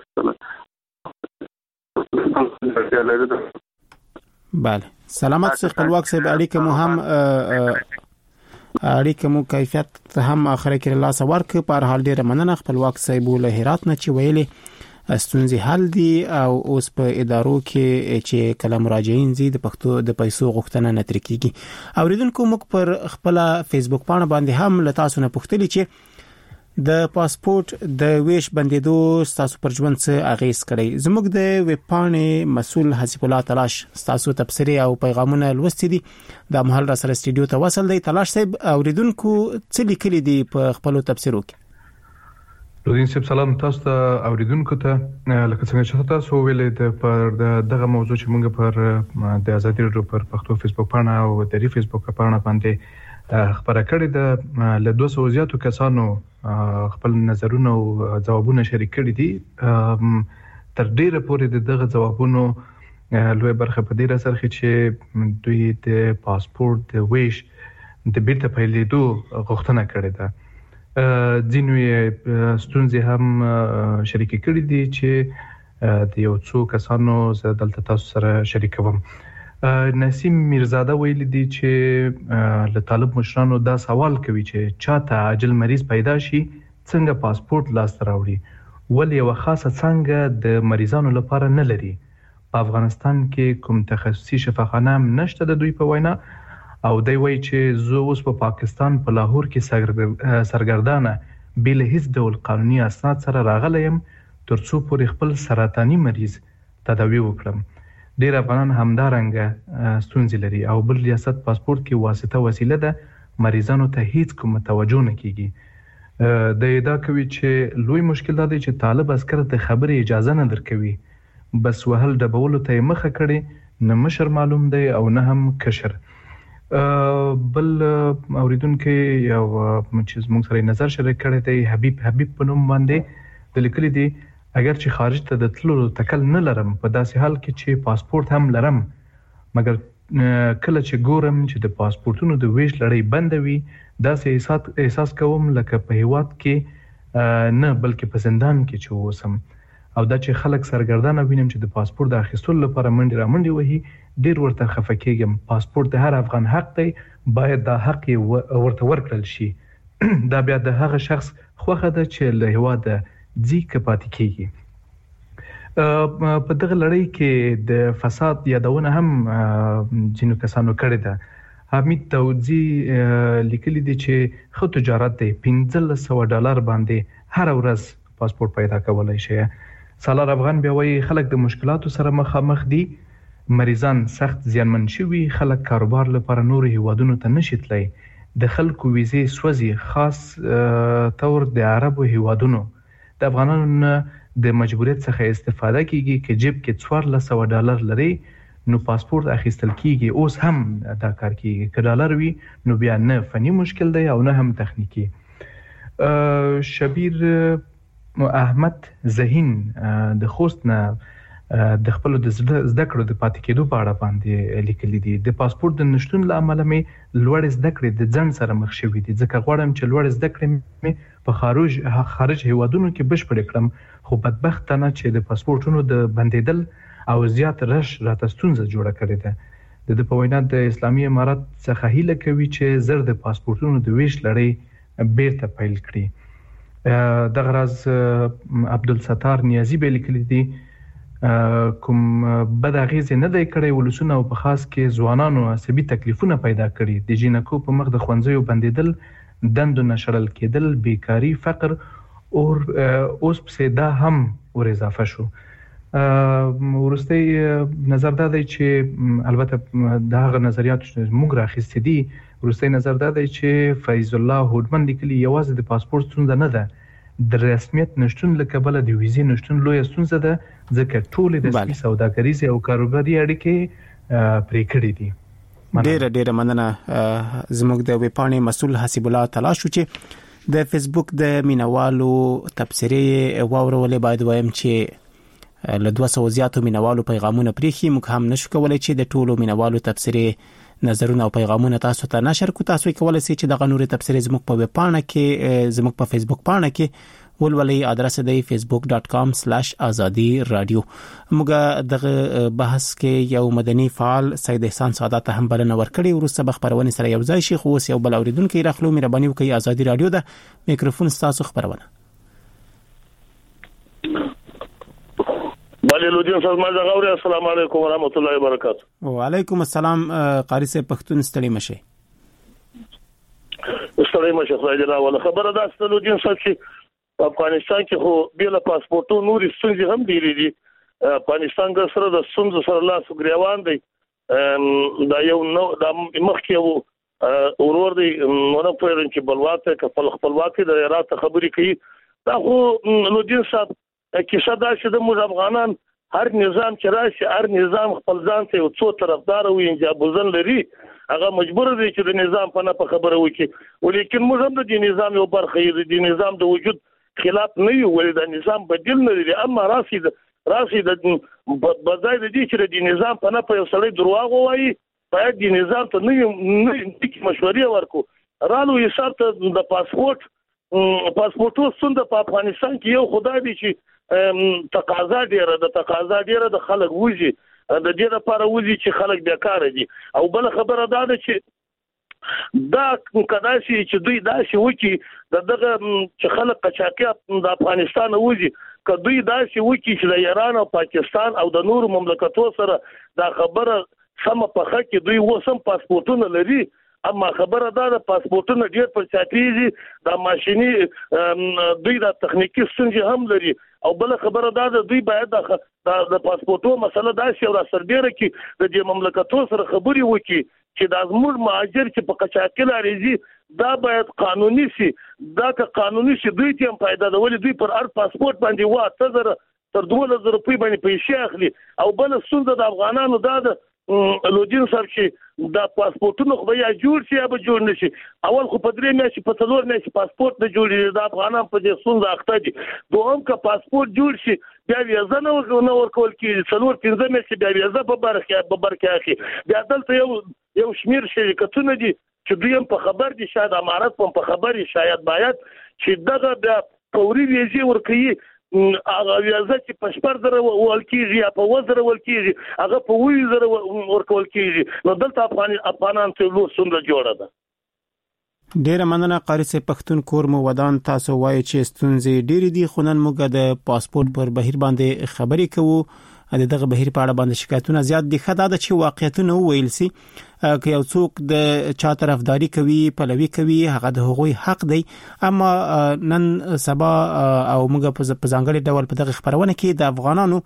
اخرګه بله سلامت شیخ خپلواک صاحب اړیکه مو هم اړیکه مو کیفیت هم اخره کې لا سوار ک په حال ډیره مننه خپلواک صاحب له هرات نه چې ویلي ستونزې حل دي او اوس په ادارو کې چې کله مراجعین زی د پښتو د پیسو غوښتنه نه تر کیږي اوریدونکو موږ پر خپل فیسبوک پاڼه باندې هم له تاسو نه پوښتنه چې د پاسپورت د ویش بندیدو تاسو پر ژوند څه اغیز کړی زموږ د ویب پاڼې مسؤل حسیب الله تلاش تاسو تبصره او پیغامونه لوستي دي د محل را سره استودیو ته وصل دی تلاش صاحب اوریدونکو څه لیکلي دي په خپل تبصرو کې لودین صاحب سلام تاسو ته اوریدونکو ته لکه څنګه چې تاسو ویلې د پر دغه موضوع چې موږ پر د ازادي رادیو پر پښتو فیسبوک پاڼه او د فیسبوک پاڼه باندې خبره کړې ده له 200 زیاتو کسانو خپل نظرونه او ځوابونه شریک کړي دي تر ډیره پورې دغه ځوابونو لوی برخه په دې راځي چې دوی د پاسپورت د ویش د بیرته پیلېدو غوښتنه کړې ده ځینې ستونزې هم شریک کړي دي چې د یو څو کسانو زه دلته تاسو سره شریکوم نسیم میرزاده ویل دي چې له طالب مشرانو دا سوال کوي چې چاته عاجل مریض پیدا شي څنګه پاسپورت لاس راوړي ولې یو خاصه څنګه د مریضانو لپاره نه لري په افغانستان کې کوم تخصصي شفاخانه نشته د دوی په وینا او دوی وایي چې زه اوس په پاکستان په لاهور کې سرګردانه بل هیڅ ډول قانوني اسناد سره راغلم ترڅو پورې خپل سرطاني مریض تداوی وکړم ډیر افغانان همدارنګه ستونزې لري او بل ریاست پاسپورت کې واسطه وسیله ده مریضانو ته هیڅ کوم توجه نه کیږي د ادعا کوي چې لوی مشکل دی چې طالب عسكر د خبرې اجازه نه درکوي بس وهل ډبولو ته مخه کړي نه مشر معلوم دی او نه هم کشر بل اوریدونکو یو چې موږ سره نظر شریک کړی دی حبیب په نوم باندې د لیکلي دی اگر چې خارج ته د تللو تکل نه لرم په داسې حال کې چې پاسپورت هم لرم مګر کله چې ګورم چې د پاسپورتونو د ویش لړۍ بند وي داسې احساس کوم لکه په هیواد کې نه بلکې په زندان کې چې اوسم او دا چې خلک سرګردانه وینم چې د پاسپورت د اخیستلو لپاره منډې را منډې وهي ډیر ورته خفه کېږم پاسپورت د هر افغان حق دی باید دا حق ورته ورکړل شي دا بیا د هغه شخص خوخه ده چې له هیواده ځي که پاتې کېږي په دغه لړۍ کې د فساد یادونه هم ځینو کسانو کړې ده حمید توزی لیکلي دي چې خو تجارت دی $1500 باندې هر ورځ پاسپورت پیدا کولای شي سالار افغان بیا وایي خلک د مشکلاتو سره مخامخ دي مریضان سخت زیانمن شوي خلک کاروبار لپاره نور هیوادونو ته نشي تللی د خلکو ویزې سوځي خاص طور د عربو هیوادونو د افغانانو د مجبوریت څخه استفاده کیږي چې جیب کې $1400 لري نو پاسپورت اخیستل کیږي. اوس هم دا کار کیږي. که ډالر وي نو بیا نه فني مشکل دی او نه هم تخنیکی. شبیر احمد زهین د خوست نه د خپل د زده کړو د پاتې کېدو په اړه باندې لیکلي دي. د پاسپورت د نشټون له امله مې لوړ زده کړې د ځن سره مخ شوې دي، ځکه غواړم چې لوړ زده کړې مې په خارج هیوادونو کې بشپړې کړم، خو بدبختانه چې د پاسپورتونو د بندیدل او زیات رش راته ستونزه جوړه کړې ده. د په وینا د اسلامي امارات څخه هیله کوي چې زر د پاسپورتونو د ویش لړۍ بیرته پیل کړي. دغه راز عبدالستار نیازی به لیکلي دي کوم بد اغیزې نه دی کړی، ولسونه او په خاص کې ځوانانو عصبي تکلیفونه پیدا کړي. د جینکو په مخ د ښوونځیو بندیدل، دندو نشړل کېدل، بیکاری، فقر اوس پسې دا هم ور اضافه شو. ورسته نظر دا دی چې البته دا هغه نظریات چې موږ راخېستې دي، ورسته نظر دا دی چې فیض الله هودمن لیکلي یوازې د پاسپورت ستونزه نه ده، د رسمیت نشټون له کبله د ویزې نشټون لویه ستونزه ده، ځکه ټولې رسمي سوداګریزې او کاروباري اړیکې پرې کړې دي. ډېره مننه. زموږ د ویبپاڼې مسؤل حسیب الله تلاشو چې د فیسبوک د مینوالو تبصرې واورولې. باید وایم چې له 200 زیاتو مینوالو پیغامونه پریخي، موږ هم نشو کولای چې د ټولو مینوالو تبصرې، نظرونه او پیغامونه تاسو ته نشر کو. تاسو کولای شئ چې دغه نورې تبصرې زموږ په ویب پاڼه کې، زموږ په فیسبوک پاڼه کې ولولئ. ادرس دی facebook.com/azadi radio. موږ دغه بحث کې یو مدني فعال سید احسان سعادت هم بلنه ورکړي. ورسته به خبرونه سره یو ځای شي. خو اوس یو بل اوریدونکو راخلو. مهرباني وکړئ ازادي رادیو د میکروفون تاسو خبرونه. بله لودین صاحب ما زغوري. السلام علیکم ورحمت الله وبرکاته. وعلیکم السلام. قاری صاحب پښتون ستړي مشه. ستړي مشه خدای دې راوله. خبره ده چې لودین صاحب چې افغانستان کې خو بیل پاسپورتو نورې ستونزې هم ډېرې دي. افغانستان د سره د ستونزو سره لاس ګریوان دی. دا یو نو د مخکې وو ورور دی نو په اړه چې بلواته کفل خپلواکي د راته خبرې کوي. دا خو لودین صاحب کیسه دا چې د موږ افغانان هر نظام چې راشي، هر نظام خپل ځان ته یو څو طرفدار او انجابوزن لري، هغه مجبور دی چې د نظام په نه په خبره وکړي. ولیکن موږ هم د دې نظام یو برخه یو، د نظام د وجود خلاف نه یو، ولې د نظام بدیل نه لري. اما راسي د بځای د دې چې د نظام په نه په یو سړی دروغ وایي، باید د نظام ته نه مشورې ورکو. رالو یې سره د پاسپورتو ستونزه په افغانستان کې یو خدای دی چې تقاضا ډیره د خلک وځي، د دې لپاره وځي چې خلک بیکار دي. او بل خبره دا ده چې دا کداسي چې دوی داسي وکي دغه چې خلک قچاقي د افغانستان وځي، که دوی داسي وکي چې د ایران او پاکستان او د نورو مملکتونو سره دا خبره سم په خه کې دوی وسم پاسپورتونه لري. اما خبره دا د پاسپورتونو ډیر پر چاپیږي، د ماشيني دوی د تخنیکی ستونزې هم لري. او بل خبره دا ده دوی باید د پاسپورتو مسله دا شي او سربېره کې د دې مملکتونو سره خبري وکړي چې د زموږ مهاجر چې په قچاقي لاري دا باید قانوني شي. دا که قانوني شي دوی ته هم فائدہ ده، ولې دوی پر هر پاسپورت باندې 8000 تر 2000 روپۍ باندې پیسې اخلي. او بل ستونزه د افغانانو دا ده لودین صاحب چې دا پاسپورتونه خو یا جوړ شي یا به جوړ نشي. اول خو په 3 میاشتې په 4 میاشتې پاسپورت نه جوړېږي. د افغانان په دې ستونزه اخته دي. دوهم که پاسپورت جوړ شي بیا ویزه نه ورکول کېږي، 4-5 میاشتې بیا ویزه په برخه اخلي. بیا دلته یو شمیر شرکتونه دي چې دوی هم په خبر دي، شاید امارات په خبر دي، شاید باید چې دغه بیا فوري ویزې ورکوي. هغه ویزه چې په 4000 ول کېږي یا په 1000 ول کېږي، هغه په 2000 ورکول کېږي. نو دلته افغانان ته لوی ستونزه جوړه ده. ډیره مننه قاری صاحب. پښتون کور مو ودان. تاسو وایي چې ستونزې ډېرې دي، خو نن موږ د پاسپورت پر بهیر باندې خبرې کوو. دغه بهیر په اړه باندې شکایتونه زیات دي. خدای دا چې واقعیتونه وویل سي، که یو څوک د چا طرفداري کوي، پلوي کوي، هغه د هغوی حق دی. اما نن سبا او موږ په ځانګړي ډول په دغه خبرونه کې د افغانانو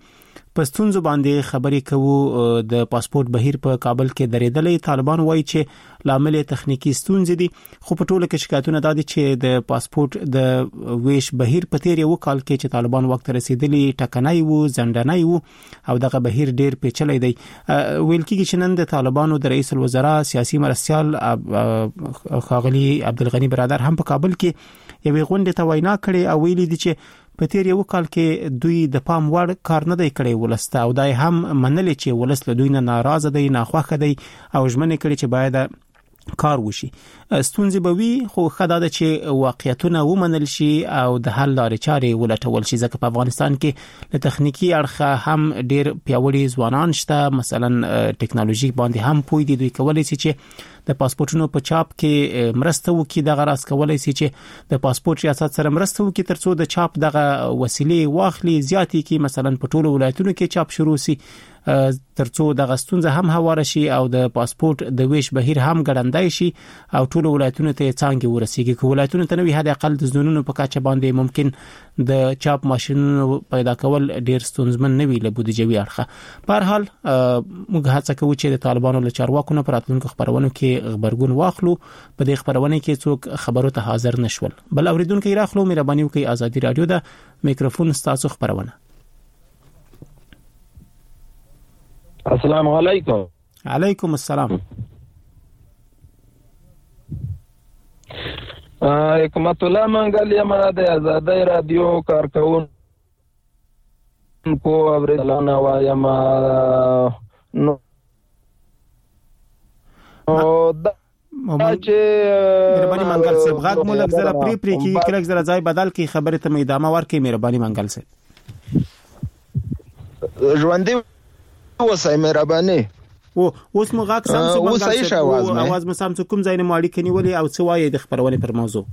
پستونزو باندې خبرې کوو. د پاسپورت بهیر په کابل کې درېدلې. طالبان وایي چې لامل تخنیکی ستونزې دي، خو په ټوله کې شکایتونه دي چې د پاسپورت د ویش بهیر په تیر یو کال کې چې طالبان وخت رسیدلی ټکنای وو، زندانای وو او دغه بهیر ډیر پیچلی دی. ویل کېږي چې نن د طالبانو د رئیس الوزرا سیاسي مرستيال خاغلی عبدالغنی برادر هم په کابل کې یوې غونډې ته وینا کړې او ویلي دي چې په تیر یو کال کې دوی د پام وړ کار نه دی کړی ولسته، او دای هم منل چې ولس له دوی نه ناراضه دی، ناخوښه دی او ژمنه کړي چې باید کار وشي. ستونزې به وي، خو خدای د چې واقعیتونه ومنل شي او د حل لارې چارې ولټول شي، ځکه په افغانستان کې له تخنیکی اړخه هم ډیر پیاوړي ځوانان شته. مثلا ټکنالوژي باندې هم پوي دي، دوی کولای شي چې د پاسپورتونو په چاپ کې مرسته وکړي. دغه راس کولای شي چې د پاسپورت ریاست سره مرسته وکړي ترڅو د چاپ دغه وسیلې واخلي زیاتې کې، مثلا په ټولو ولایتونو کې چاپ شروع شي ترڅو د غستونزه هم هواره شي او د پاسپورت د ویش بهیر هم ګړندای شي او ټول ولایتونو ته څنګه ورسیږي. که ولایتونو ته نوې حد اقل د زونونو په کچه باندې ممکن د چاپ ماشينونو پیدا کول ډیر ستونزمن نه وي له بودیجوي اړخه. په هر حال موږ هڅه کوو چې د طالبانو له چارواکو نه پراتونکو خبرونو کې خبرګون واخلو. په دې خبرونه کې څوک خبرو ته حاضر نشول. بل اوریدونکو راخلو مهرباني وکړئ. آزادي رادیو دا میکروفون ستاسو خبرونه. السلام علیکم. علیکم السلام. حکمت الله منګل یم د آزادی رادیو کارکون کو اوریدلانه وایم نو چې مهرباني منګل صاحب غاګ مولک زره پری کی کلک زره ځای بدل کی خبره ته ادامه ورکړي. مهرباني منګل صاحب ژوندۍ وسای مهرباني. اوس مو غاګ سم څه منګل صاحب आवाज مو سم کوم ځای نه ماړي کني ولې او څه وایي د خبرونه پر موضوع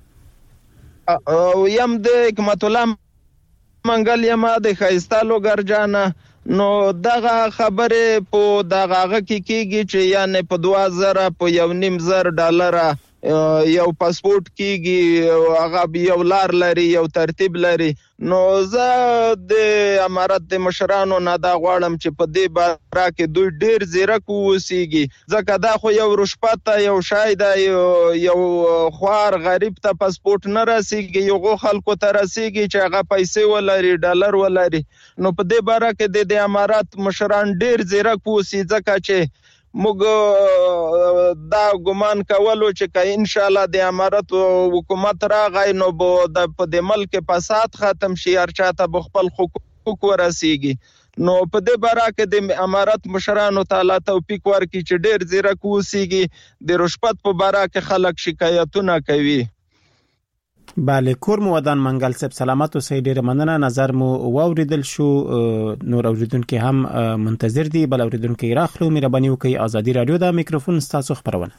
یم د حکمت الله منګل یم د خیستالو ګرجانه. نو دغه خبره په دغه کېږي چې یعنی په 2000 په $1.5 یو پاسپورت کېږي، هغه یو لار لري، یو ترتیب لري. نو زه د امارت د مشرانو نه دا غواړم چې په دې باره کې دوی ډیر زیرک ووسیږي، ځکه دا خو یو رشوت یو شای دا یو خوار غریب ته پاسپورت نه رسیږي، یو خلکو ته رسیږي چې هغه پیسې ولري، ډالر ولري. نو په دې باره کې د امارت مشران ډیر زیرک ووسی، ځکه چې موږ دا ګمان کولو چې ان شاء الله د امارت حکومت راغی نو د په ملک فساد ختم شي، هر چاته خپل حقوق ورسیږي. نو په دې باره کې د امارت مشرانو تعالی توفیق ورکړي چې ډیر زیرک ووسیږي. د رشوت په باره کې خلک شکایتونه کوي. بله، کور مو ودان منګل صاحب سلامت اوسئ. ډیر مننه، نظر مو واوریدل شو. نور اوریدونکو هم منتظر دي. بل اوریدونکو راخلو مهرباني وکړئ. آزادي رادیو دا میکروفون ستاسو خبرونه.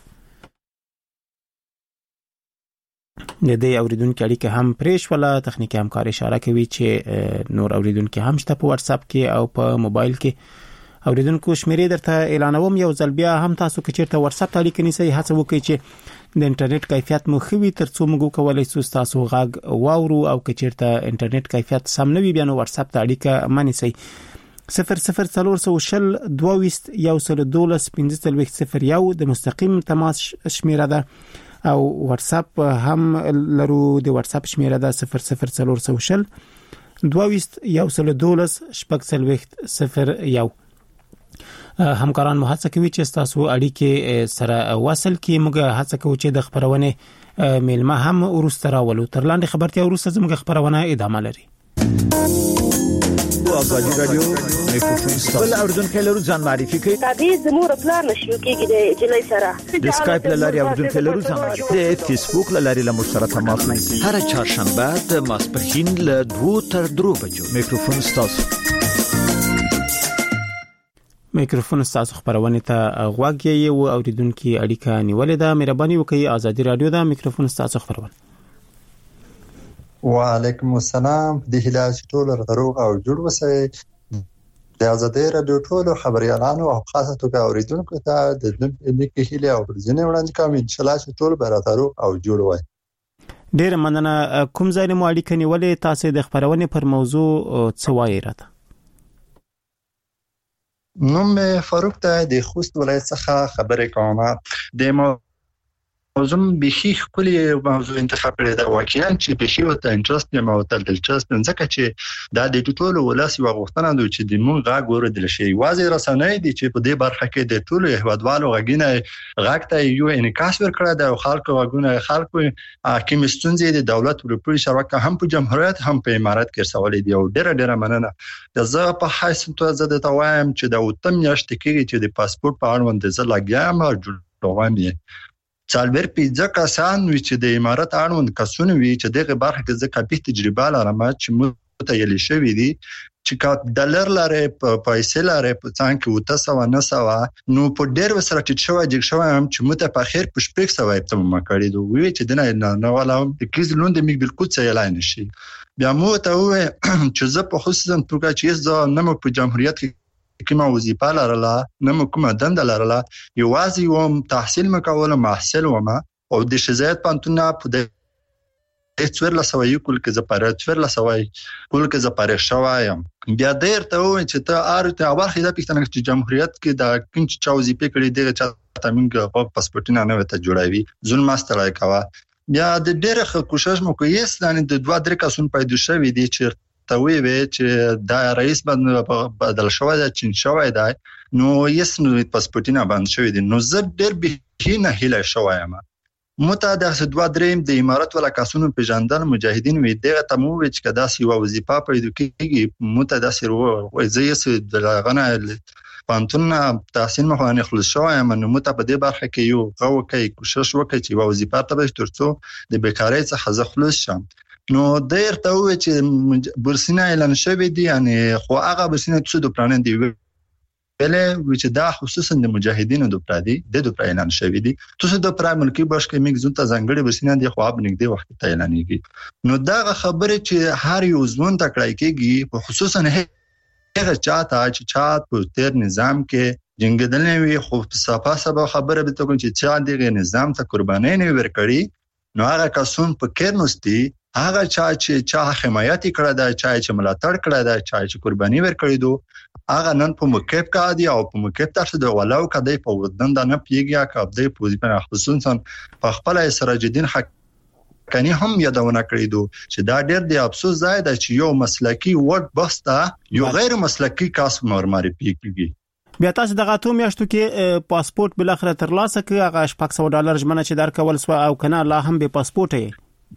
د دې اوریدونکو اړیکه هم پریش ولا تخنیکی همکار اشاره کوي چې نور اوریدونکو هم شته په واتس اپ کې او په موبایل کې. اوریدونکو شمیرې درته اعلانوم، یو ځل بیا هم تاسو کې چیرته واتس اپ ته لیکنی سي هڅه وکړئ چې د انټرنیټ کیفیت مو خوي ترڅو موږ کولای شو تاسو غږ واورو، او که چیرته انټرنیټ کیفیت سم نه وي بیا نو واتس اپ ته اړیکه منی سي 0040121501 د مستقیم تماس شمیره ده، او واتس اپ هم لرو. د واتس اپ شمیره ده 0040121501. همکاران مو هڅه کوي چې تاسو اړیکې سره وصل کړئ. موږ هڅه کوو چې د خبرونه میلمه هم ورسته راولو. تر لاندې خبرتیا ورسته زموږ خبرونه ادامه لري. آزادی رادیو میکروفون ستاسو. بل اوردونکو لرو ځان معرفي کوي. تابع زموږ پلان نشو کېږي د جلای سره. د اسکایپ لاري اوردونکو لرو ځان معرفي. د فیسبوک لاري له مشترک تماس نیسي. هر چهارشنبه د ماسپښین له 2 تر 3 بجو میکروفون ستاسو. میکروفون ستاسو خبرونه ته غوږ یې او اوریدونکو اړیکه نیولې ده. مهرباني وکړئ. آزادي رادیو دا میکروفون ستاسو خبرونه. وعلیکم السلام. د هلال ټول روغ او جوړ وسه. د آزادي رادیو ټول خبريالانو او خاصه توګه اوریدونکو ته د لیکي هلي او ځنې وړاندې کوم ان شاء الله ټول به روغ او جوړ وای. ډیر مننه. کوم ځای مو اړیکه نیولې؟ تاسو د خبرونه پر موضوع څه وایي راته؟ نوم فاروق ته د خوست ولایت څخه خبرې کوم. د موضوع بخي خپل موضوع انتخاب کړی دا واقعا چې بخي وته انټرست نه موته دلچسپ ځکه چې دا د ټولو ولاسي وغوښتنه دوی چې د مونږ غاګ ورته شي واځي رسنۍ دي چې په دې برخه کې د ټولو هوادوالو غږینه غاکته یو انعکاس ورکړه د خلکو غږونه خلکو حکیم ستونزې د دولت ورپوري شبکه هم په جمهوریت هم په امارات کې سوالې دی او ډېر مننه. زه په حیث ته زه د توایم چې د وتم میاشت کې چې د پاسپورت په اړوند زه لګیام او جوړوم څلور پیځه کسان وی چې د امارات اړوند کسونه وی چې دغه برخه کې زه کافي تجربه لرم چې متعیل شوی دي چې کا ډالر لاره پیسې لاره په څنګه وته سوا نه سوا نو په ډېر وسره چې شوی جګ شوی هم چې مت په خیر په شپږ سوا ته ما کړی دوی وی چې نه ولا د کیز لوند می بالکل څه اعلان شي بیا مو ته وی چې زه په خصوصا توګه چې زه نه په جمهوریت کې کومه وظیفه لرله نه کومه دنده لرله یوازې وم تحصیل مکوله محصل وم او د شزایت پانتونه په د څور لسوي کول کې زپاره څور لسوي کول کې زپاره شوایم بیا ډیر ته و چې ته ارته اول خیدا پښتنه چې جمهوریت کې د کوم چې وظیفه کړې دغه چا تامینګ په پاسپورتونه نه وته جوړوي ظلم استلای کوا بیا د ډېر کوشش مو کوي ستانه د 2-3 کسون پیدا شوی دي چې توی وی چې دا رئیس باندې بدل شوی دا چین شوی دا نو یس نو پاسپورتونه باندې شوی دي نو زه ډېر به نه هله شوایم متعدد 2-3 د امارات ولا کسونو په جندل مجاهدین وی دغه تمو چې کدا سی وظیفه پیدا کیږي متعدد سره زیس د غنه پانتون تحسین مخانه خلاص شوایم نو متعدد برخه کې یو غو کوي کوشش وکړي چې وظیفه ته ترڅو د بیکاری څخه خلاص شم نو دیر ته و چې برسینه اعلان شوی دی یعنی خو هغه برسینه څه د پلان دی ویلې چې دا خصوصا د مجاهدینو د پردي د اعلان شوی دی څه د پرای ملکی باش کې میګ زون ته ځنګړي برسینه دی خو اب نګدي وخت ته اعلانېږي نو دا خبره چې هر یو ځون ته کړای کېږي خصوصا هغه چاته چې چات په تیر نظام کې جنگیدل وی خو صفه سبا خبره به ته کوم چې چا دغه نظام ته قرباني نه ورکړي نو هغه کسون په کېرنوستي هغه چا حمایت کړه دا چې ملاتړ کړه دا چې قرباني ورکړي دو هغه نن په مکیب کا دی او په مکیب تر څه د ولاو کدی په ودن دا نه پیګیا کابدی پوزیشن خصوصا په خپل سراج الدین حقانی هم یادونه کړی دو چې دا ډېر دی افسوس ځای دا چې یو مسلکی ورډ بستا یو غیر مسلکی کاس مرماري پیګي بیا تاسو دغه اتو میاشتو کې پاسپورت بل اخر ترلاسه کړ هغه $500 ژمنه چې درکول سو او کنه لا هم به پاسپورت یې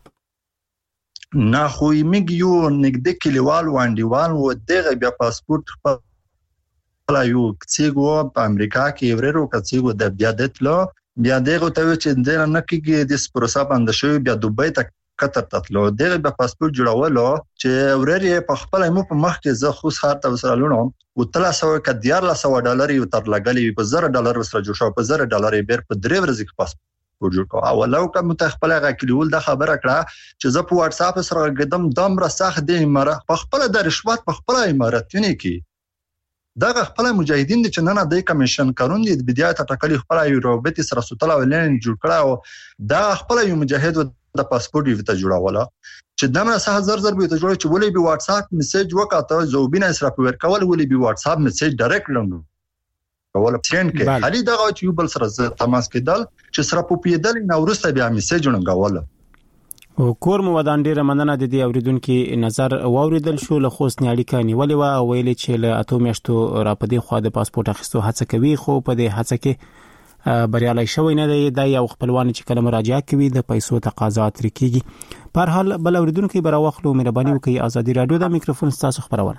نه خو میګ یو نګد کلیوال وانډیوال و دغه بیا پاسپورت خپل یو کڅیګو په امریکا کې ورېرو کڅیګو د بیا دتلو بیا دغه ته چې د نه کېږي د سپروسا باندې شوی بیا دوبۍ ته قطر تطلو دغه بیا پاسپورت جوړولو چې ورېرې په خپل مو په مخ کې زه خو خار ته وسره لونم او $300 یو تر لګلې په $1000 وسره جوړ شو په $1000 بیر په 3 ورځې کې پاسپورت جوړ کو او لو کوم ته خپل غکلیول د خبره کړه چې زه په واتس اپ سره قدم دمر ساخ د امارات په خپل د رشوت په خپل اماراتونه کې دا خپل مجاهدین چې نه د کمیشن کارون دي د بدايت ټاکلي خپل یوروبټ سره سوتلا ولین جوړ کړه او دا خپل یو مجاهد د پاسپورت ویته جوړوله چې دمر سه هزار به ته جوړ چې ولې به واتس اپ میسج وکاته زوبینه سره په ورکول ولې به واتس اپ میسج ډایرکټ لنګ ولا پسین کې علي دغه چې یو بل سره تماس کېدل چې سره په پیدل نو ورسته بیا میسج ونګول او کور مو ودان ډیره مننه د دې اوریدونکو نظر واوریدل شو له خوستنی اړیکه نیولې و ویلې چې له اتو میاشتو را پدې خو د پاسپورت اخیستو هڅه کوي خو په دې هڅه کې بریالي شوی نه دی د یو خپلوان چې کله مراجعه کوي د پیسو تقاضا تر کیږي په هر حال بل اوریدونکو براوخلو مهرباني وکړئ ازادي رادیو د میکروفون تاسو خبرونه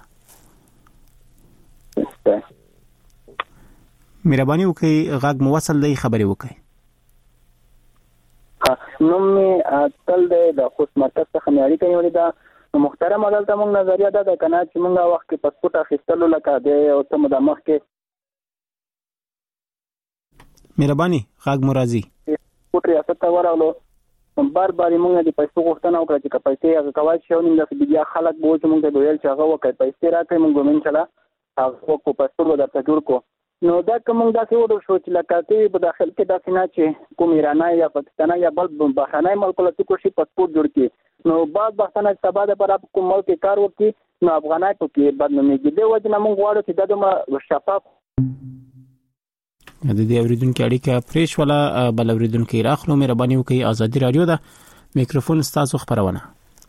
مهرباني وکړئ غږ مو وصل دی خبري وکړئ نو می تل د خوست مرکز څخه معیاري کوي دا محترم عدالت موږ نظریه ده کنه چې موږ وخت کې پاسپورت اخیستلو لکه د او تم د مخ کې مهرباني غږ مرضی پټ ریاست ته ورغلو بار موږ د پیسو غوښتنه وکړه چې پیسې هغه کوي چې نن د بیا خلک به چې موږ ته ویل چې هغه وکړي پیسې راکړي موږ ومن چلا هغه کو پاسپورت ورته جوړ کو نو دا کوم دا څه وډو شو چې لکه په داخل کې دا څنګه چې کوم ایرانی یا پاکستاني یا بل بهرنۍ ملک له کوشي پاسپورت جوړ کی نو بعد بحثونه سبا د پر کوم ملک کار وکي نو افغانای ته کې بدنامي دي وجه نه موږ غواړو چې دا د شفاف د دې اوریدونکو اړیکه پریش ولا بل اوریدونکو راخلو مهرباني وکړئ ازادي رادیو دا میکروفون ستاسو خبرونه.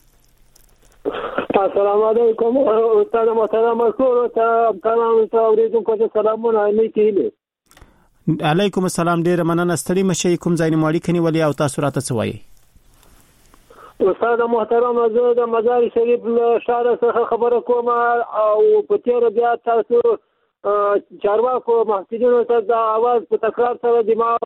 السلام علیکم استاد محترم ټول ته اوریدونکو ته سلامونه نیکې. علیکم السلام ډیر مننه ستړي مشي کوم ځای نه ماړی کني ولې او تاسو راته سوایي. استاد محترم زه د مزار شریف له شهر څخه خبره کوم او په تیر بیا تاسو چارواکو محسوسینو ته د आवाज په تکرار سره دماغ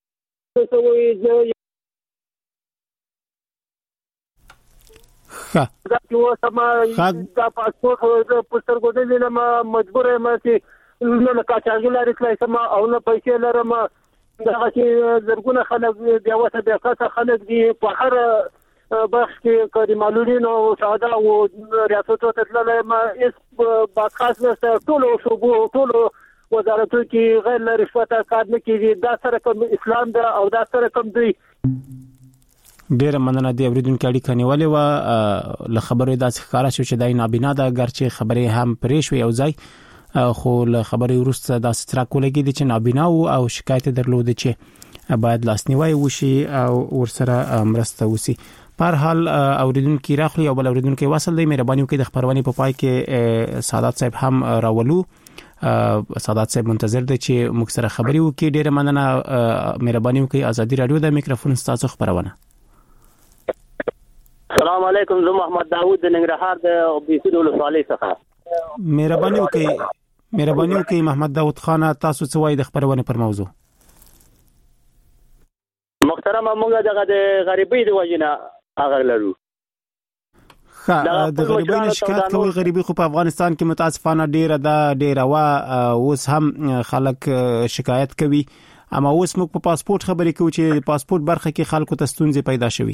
دا پاسپورت پستر ګودل نه مجبور یم چې نه کاچاګل لري کله ما او نه پیسې لرم دا چې زرګونه خلک بیا وسه بیا څه خلک دي په هر بخش کې کړي معلومین او ساده او ریاستو ته تللی ما اس باخاص نه ټول وزارتو کې غیر رشوت کار نه کیږي دا سره کوم اسلام دا او دا سره کوم دوی ډیر مننه دی اوریدونکو اړیکه نیولې و له خبرې داسې ښکارا شو چې دای نابینا دا ګرچې خبرې هم پرې شوې او ځای خو له خبرې وروسته داسې تر کولګي دي چې نابینا او شکایت درلود چې باید لاسنیوي وشي او ورسره مرسته وشي. په هر حال اوریدونکو راخلي او بل اوریدونکو وصل دی مهرباني وکړئ د خبرونه په پای کې سعادت صاحب هم راولو. سعادت صاحب منتظر دی چې موږ سره خبري وکړي. ډیر مننه مهرباني وکړئ ازادي رادیو د میکروفون ستاسو خبرونه. السلام علیکم زه محمد داوود د ننګرهار د بیسود ولسوالۍ څخه. مهرباني وکړئ محمد داوود خان تاسو څه وایي د خبرونه پر موضوع؟ محترم موږ د غریبۍ د وجنه هغه لرو. د غریبۍ نه شکایت کوي. غریبۍ خو په افغانستان کې متاسفانه ډیره وا اوس هم خلک شکایت کوي اما اوس موږ په پاسپورت خبرې کوو چې پاسپورت برخه کې خلکو ته ستونزې پیدا شوي.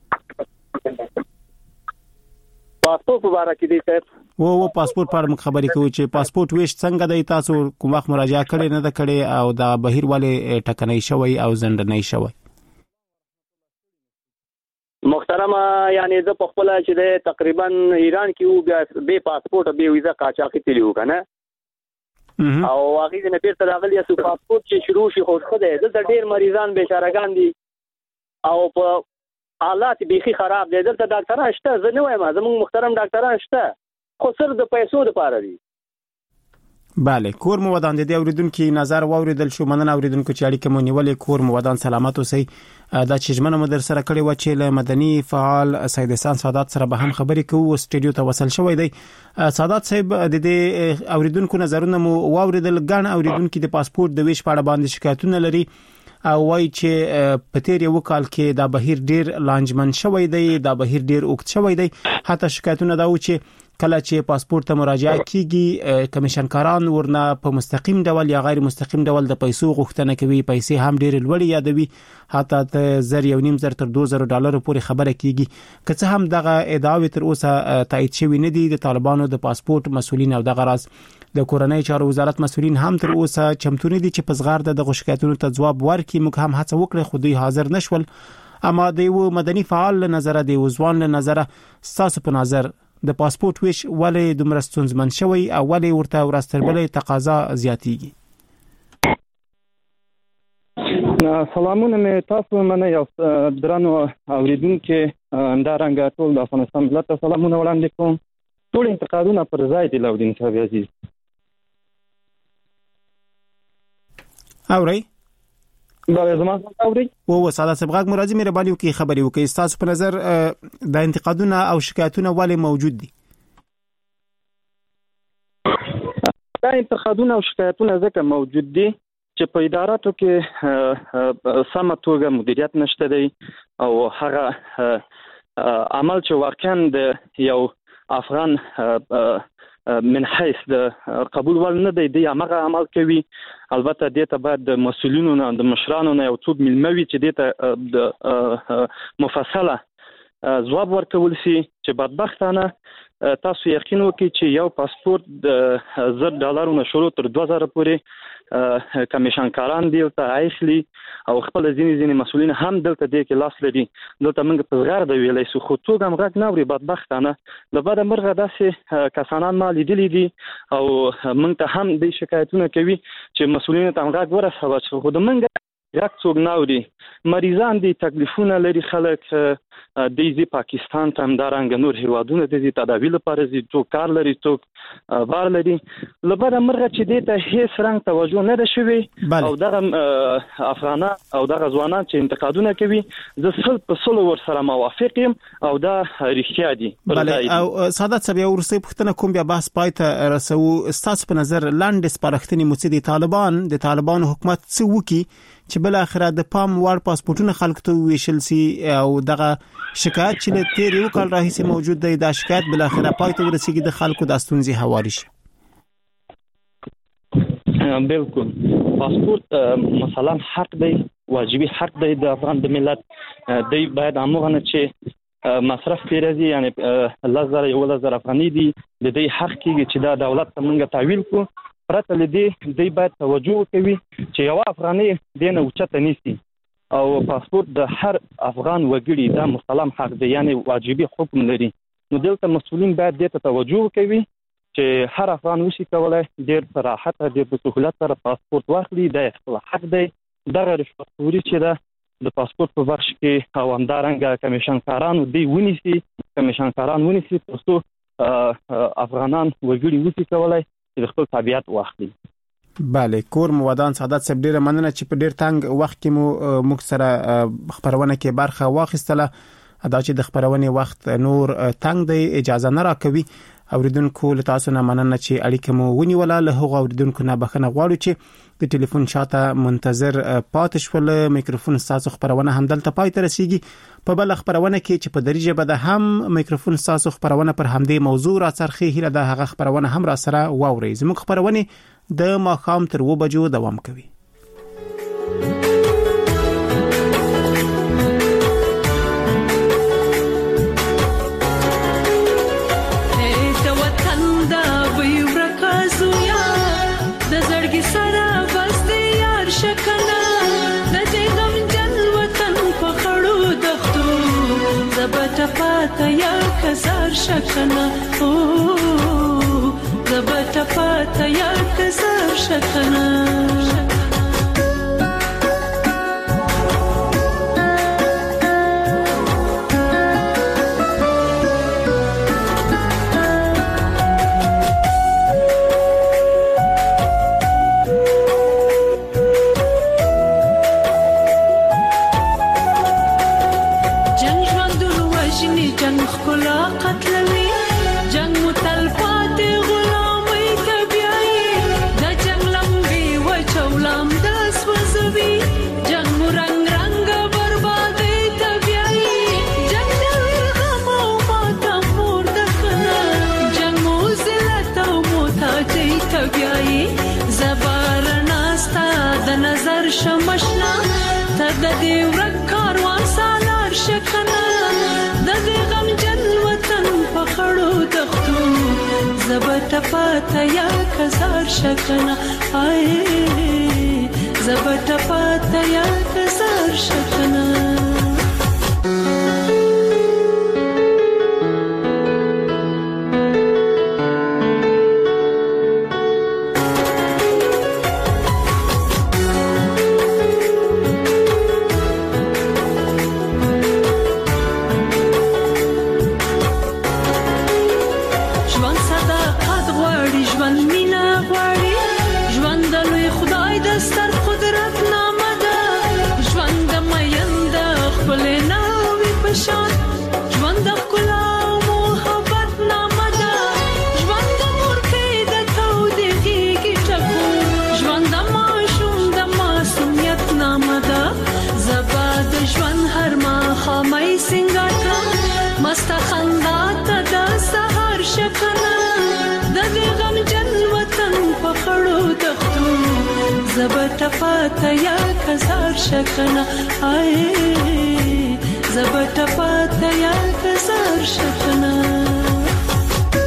پاسپورت مبارک دی صاحب و پاسپورت پر موږ خبرې کوو چې پاسپورت ویش څنګه دی تاسو کوم وخت مراجعه کړې نه ده کړې او دا بهیر والے ټکنۍ شوی او زندنۍ شوی؟ محترم یعنی زه په خپل چې د تقریبا ایران کې وو بیا به پاسپورت به ویزا قاچاقي تلیو کنه او هغه نه بیرته راغلی سو پاسپورت چې شروع شي خو خدای د ډیر مریضان بیچارهګان دي او په حالات بيخي خراب دي. دلته ډاکټران شته زه نه وایم زموږ محترم ډاکټران شته خو صرف د پیسو لپاره دي. bale کور مو ودان دي اوریدونکو نظر واوریدل شو. مننه اوریدونکو چې اړیکه مو نیولې. کور مو ودان سلامت اوسئ. دا چې ژمنه مو در سره کړې و چې له مدني فعال سید احسان سادات سره به هم خبرې کوو. سټډیو ته وصل شوی دی. سادات صاحب د دې اوریدونکو نظرونه مو واوریدل. ګڼ اوریدونکو د پاسپورت د ویش په اړه باندې شکایتونه لري او وایي چې په تیر یو کال کې دا بهیر ډیر لانجمن شوی دی. دا بهیر ډیر اوږد شوی دی. حتی شکایتونه دا و چې کله چې پاسپورت ته مراجعه کیږي کمیشنکاران ورنه په مستقیم ډول یا غیر مستقیم ډول د پیسو غوښتنه کوي. پیسې هم ډیر لوړ یادوي حتی $1.5 تر $2,000 پورې خبره کیږي. که څه هم دغه ادعاوې تر اوسه تایید شوی نه دي. د طالبانو د پاسپورت مسولین او دغه راز د کورنۍ چارو وزارت مسولین هم تر اوسه چمتو نه دي چې په صغار د شکایتونو ته ځواب ورکړي. موږ هم هڅه وکړه خو دوی حاضر نشول. اما د یو مدني فعال نظر د وزوان نظر تاسو په نظر د پاسپورت ویش ولې دومره ستونزمن شوی او ولې ورته ورستربلې تقاضا زیاتیږي؟ سلامونه مې تاسو منه یو درنو اوریدونکو همدارنګه ټول د افغانستان ملت ته سلامونه وړاندې کوم. ټول انتقادونه پر ځای دي لودین صاحب عزیز. اوري دا زما اوري او ساده سبغاګ مرادي مهرباني وکي خبري وکي. تاسو په نظر د انتقادونه او شکایتونه ولې موجود دي؟ دا انتقادونه او شکایتونه ځکه موجود دي چې په اداراتو کې سمه توګه مدیریت نشته دی او هغه عمل چې واقعا د یو افغان من حیث د قبول ول نه دی هغه عمل کوي. البته دې ته بعد د مسؤلینو نه د مشرانو نه یو څوک ملموي چې دې ته د مفصله ځواب ورکول شي چې بدبختانه تاسو یقین وکړئ چې یو پاسپورت د $1000 نه شروع تر 2000 پورې کمیشنکاران دی ته اخلي او خپل ځینې مسؤلین هم دلته دی کې لاس لري. دلته موږ په غیر د ویلای سو خو څوک هم غږ نه اوري بدبختانه. د بعد مرغه داسې کسانان ما لیدلي دي او موږ ته هم د شکایتونه کوي چې مسؤلین ته هم غږ ورسوي خو د موږ غږ څوک نه اوري. مریضان دي، تکلیفونه لري، خلک دیزی پاکستان ته هم دارنګ نور هیوادونه دیزی تداوی لپاره زی څوک کار لري څوک بار لري. لبره مرغه چې دته هیڅ رنګ توجه نه ده شوی او دغه افغانان او دغه ځوانان چې انتقادونه کوي زه سل ور سره موافق یم او دا رښتیا دي. بله او سعادت صاحب یو ورسې پوښتنه کوم بیا بحث پای ته رسو. ستاسو په نظر لاندې سپارښتنې مو د طالبان حکومت څه وکي چې بل اخره د پام وړ پاسپورتونه خلک ته ویشل سي او دغه شکایت چې له تیر یو کال راهیسې موجود دی دا شکایت بل اخره پای ته ورسیږي د خلکو د ستونزې هواري شي؟ بالکل پاسپورت مثلا حق دی، واجبي حق دی د افغان د ملت. دی باید امغه چې مصرف پیرازي یعنی 10,000 افغاني دي د دې حق کیږي چې دا دولت ته موږ تعویل کو پرته لدی دی باید توجه کوي چې یو افغاني دینه اوچته نيسي او پاسپورت د هر افغان وګړي دا مسلم حق دی یعنی واجبي حکم لري. نو دلته مسؤلین باید دې ته توجه کوي چې هر افغان وشي کولای ډېر راحت ډېر په سهولت سره پاسپورت واخلي. دا خپل حق دی. دغه رشوت خوري چې دا د پاسپورت په بخش کې او همدارنګه کمیشنکارانو دی ونیسي ترڅو افغانان وګړي وشي کولای د خپل طبيعت واخلي. بله کور مودان سعادت صاحب ډیره مننه چې په ډیر تنگ وخت کې مو موږ سره خبرونه کې برخه واخیستله. ادا چې د خبرونه وخت نور تنگ دی اجازه نه راکوي. اوریدونکو له تاسو نه مننه چې اړیکه مو ونیوله. له هغه اوریدونکو نه بخښنه غواړو چې د ټلیفون شاته منتظر پاتې شول. میکروفون تاسو خبرونه هم دلته پای ته رسیږي. په بل خبرونه کې چې په دریجه به د هم میکروفون تاسو خبرونه پر همدې موضوع را څرخي هله د هغه خبرونه هم را سره واوري. زموږ خبرونه د ماخام تر 2 بجو دوام کوي. یا کزار شکنه او زبط پاتا یا کزار شکنه شمشنا تد دې ورک کاروان سالار شکنه د دې غم جن وطن په خړو دختو زبط پاتا یا کزار شکنه آی زبط پاتا یا کزار شکنه زبط پاتا یا کزار شکنه آی زبط پاتا یا کزار شکنه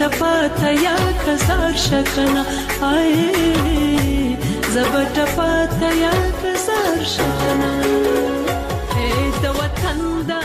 زبټپاتیا کزار شکنا آی زبټپاتیا کزار شکنا اے د وطن دا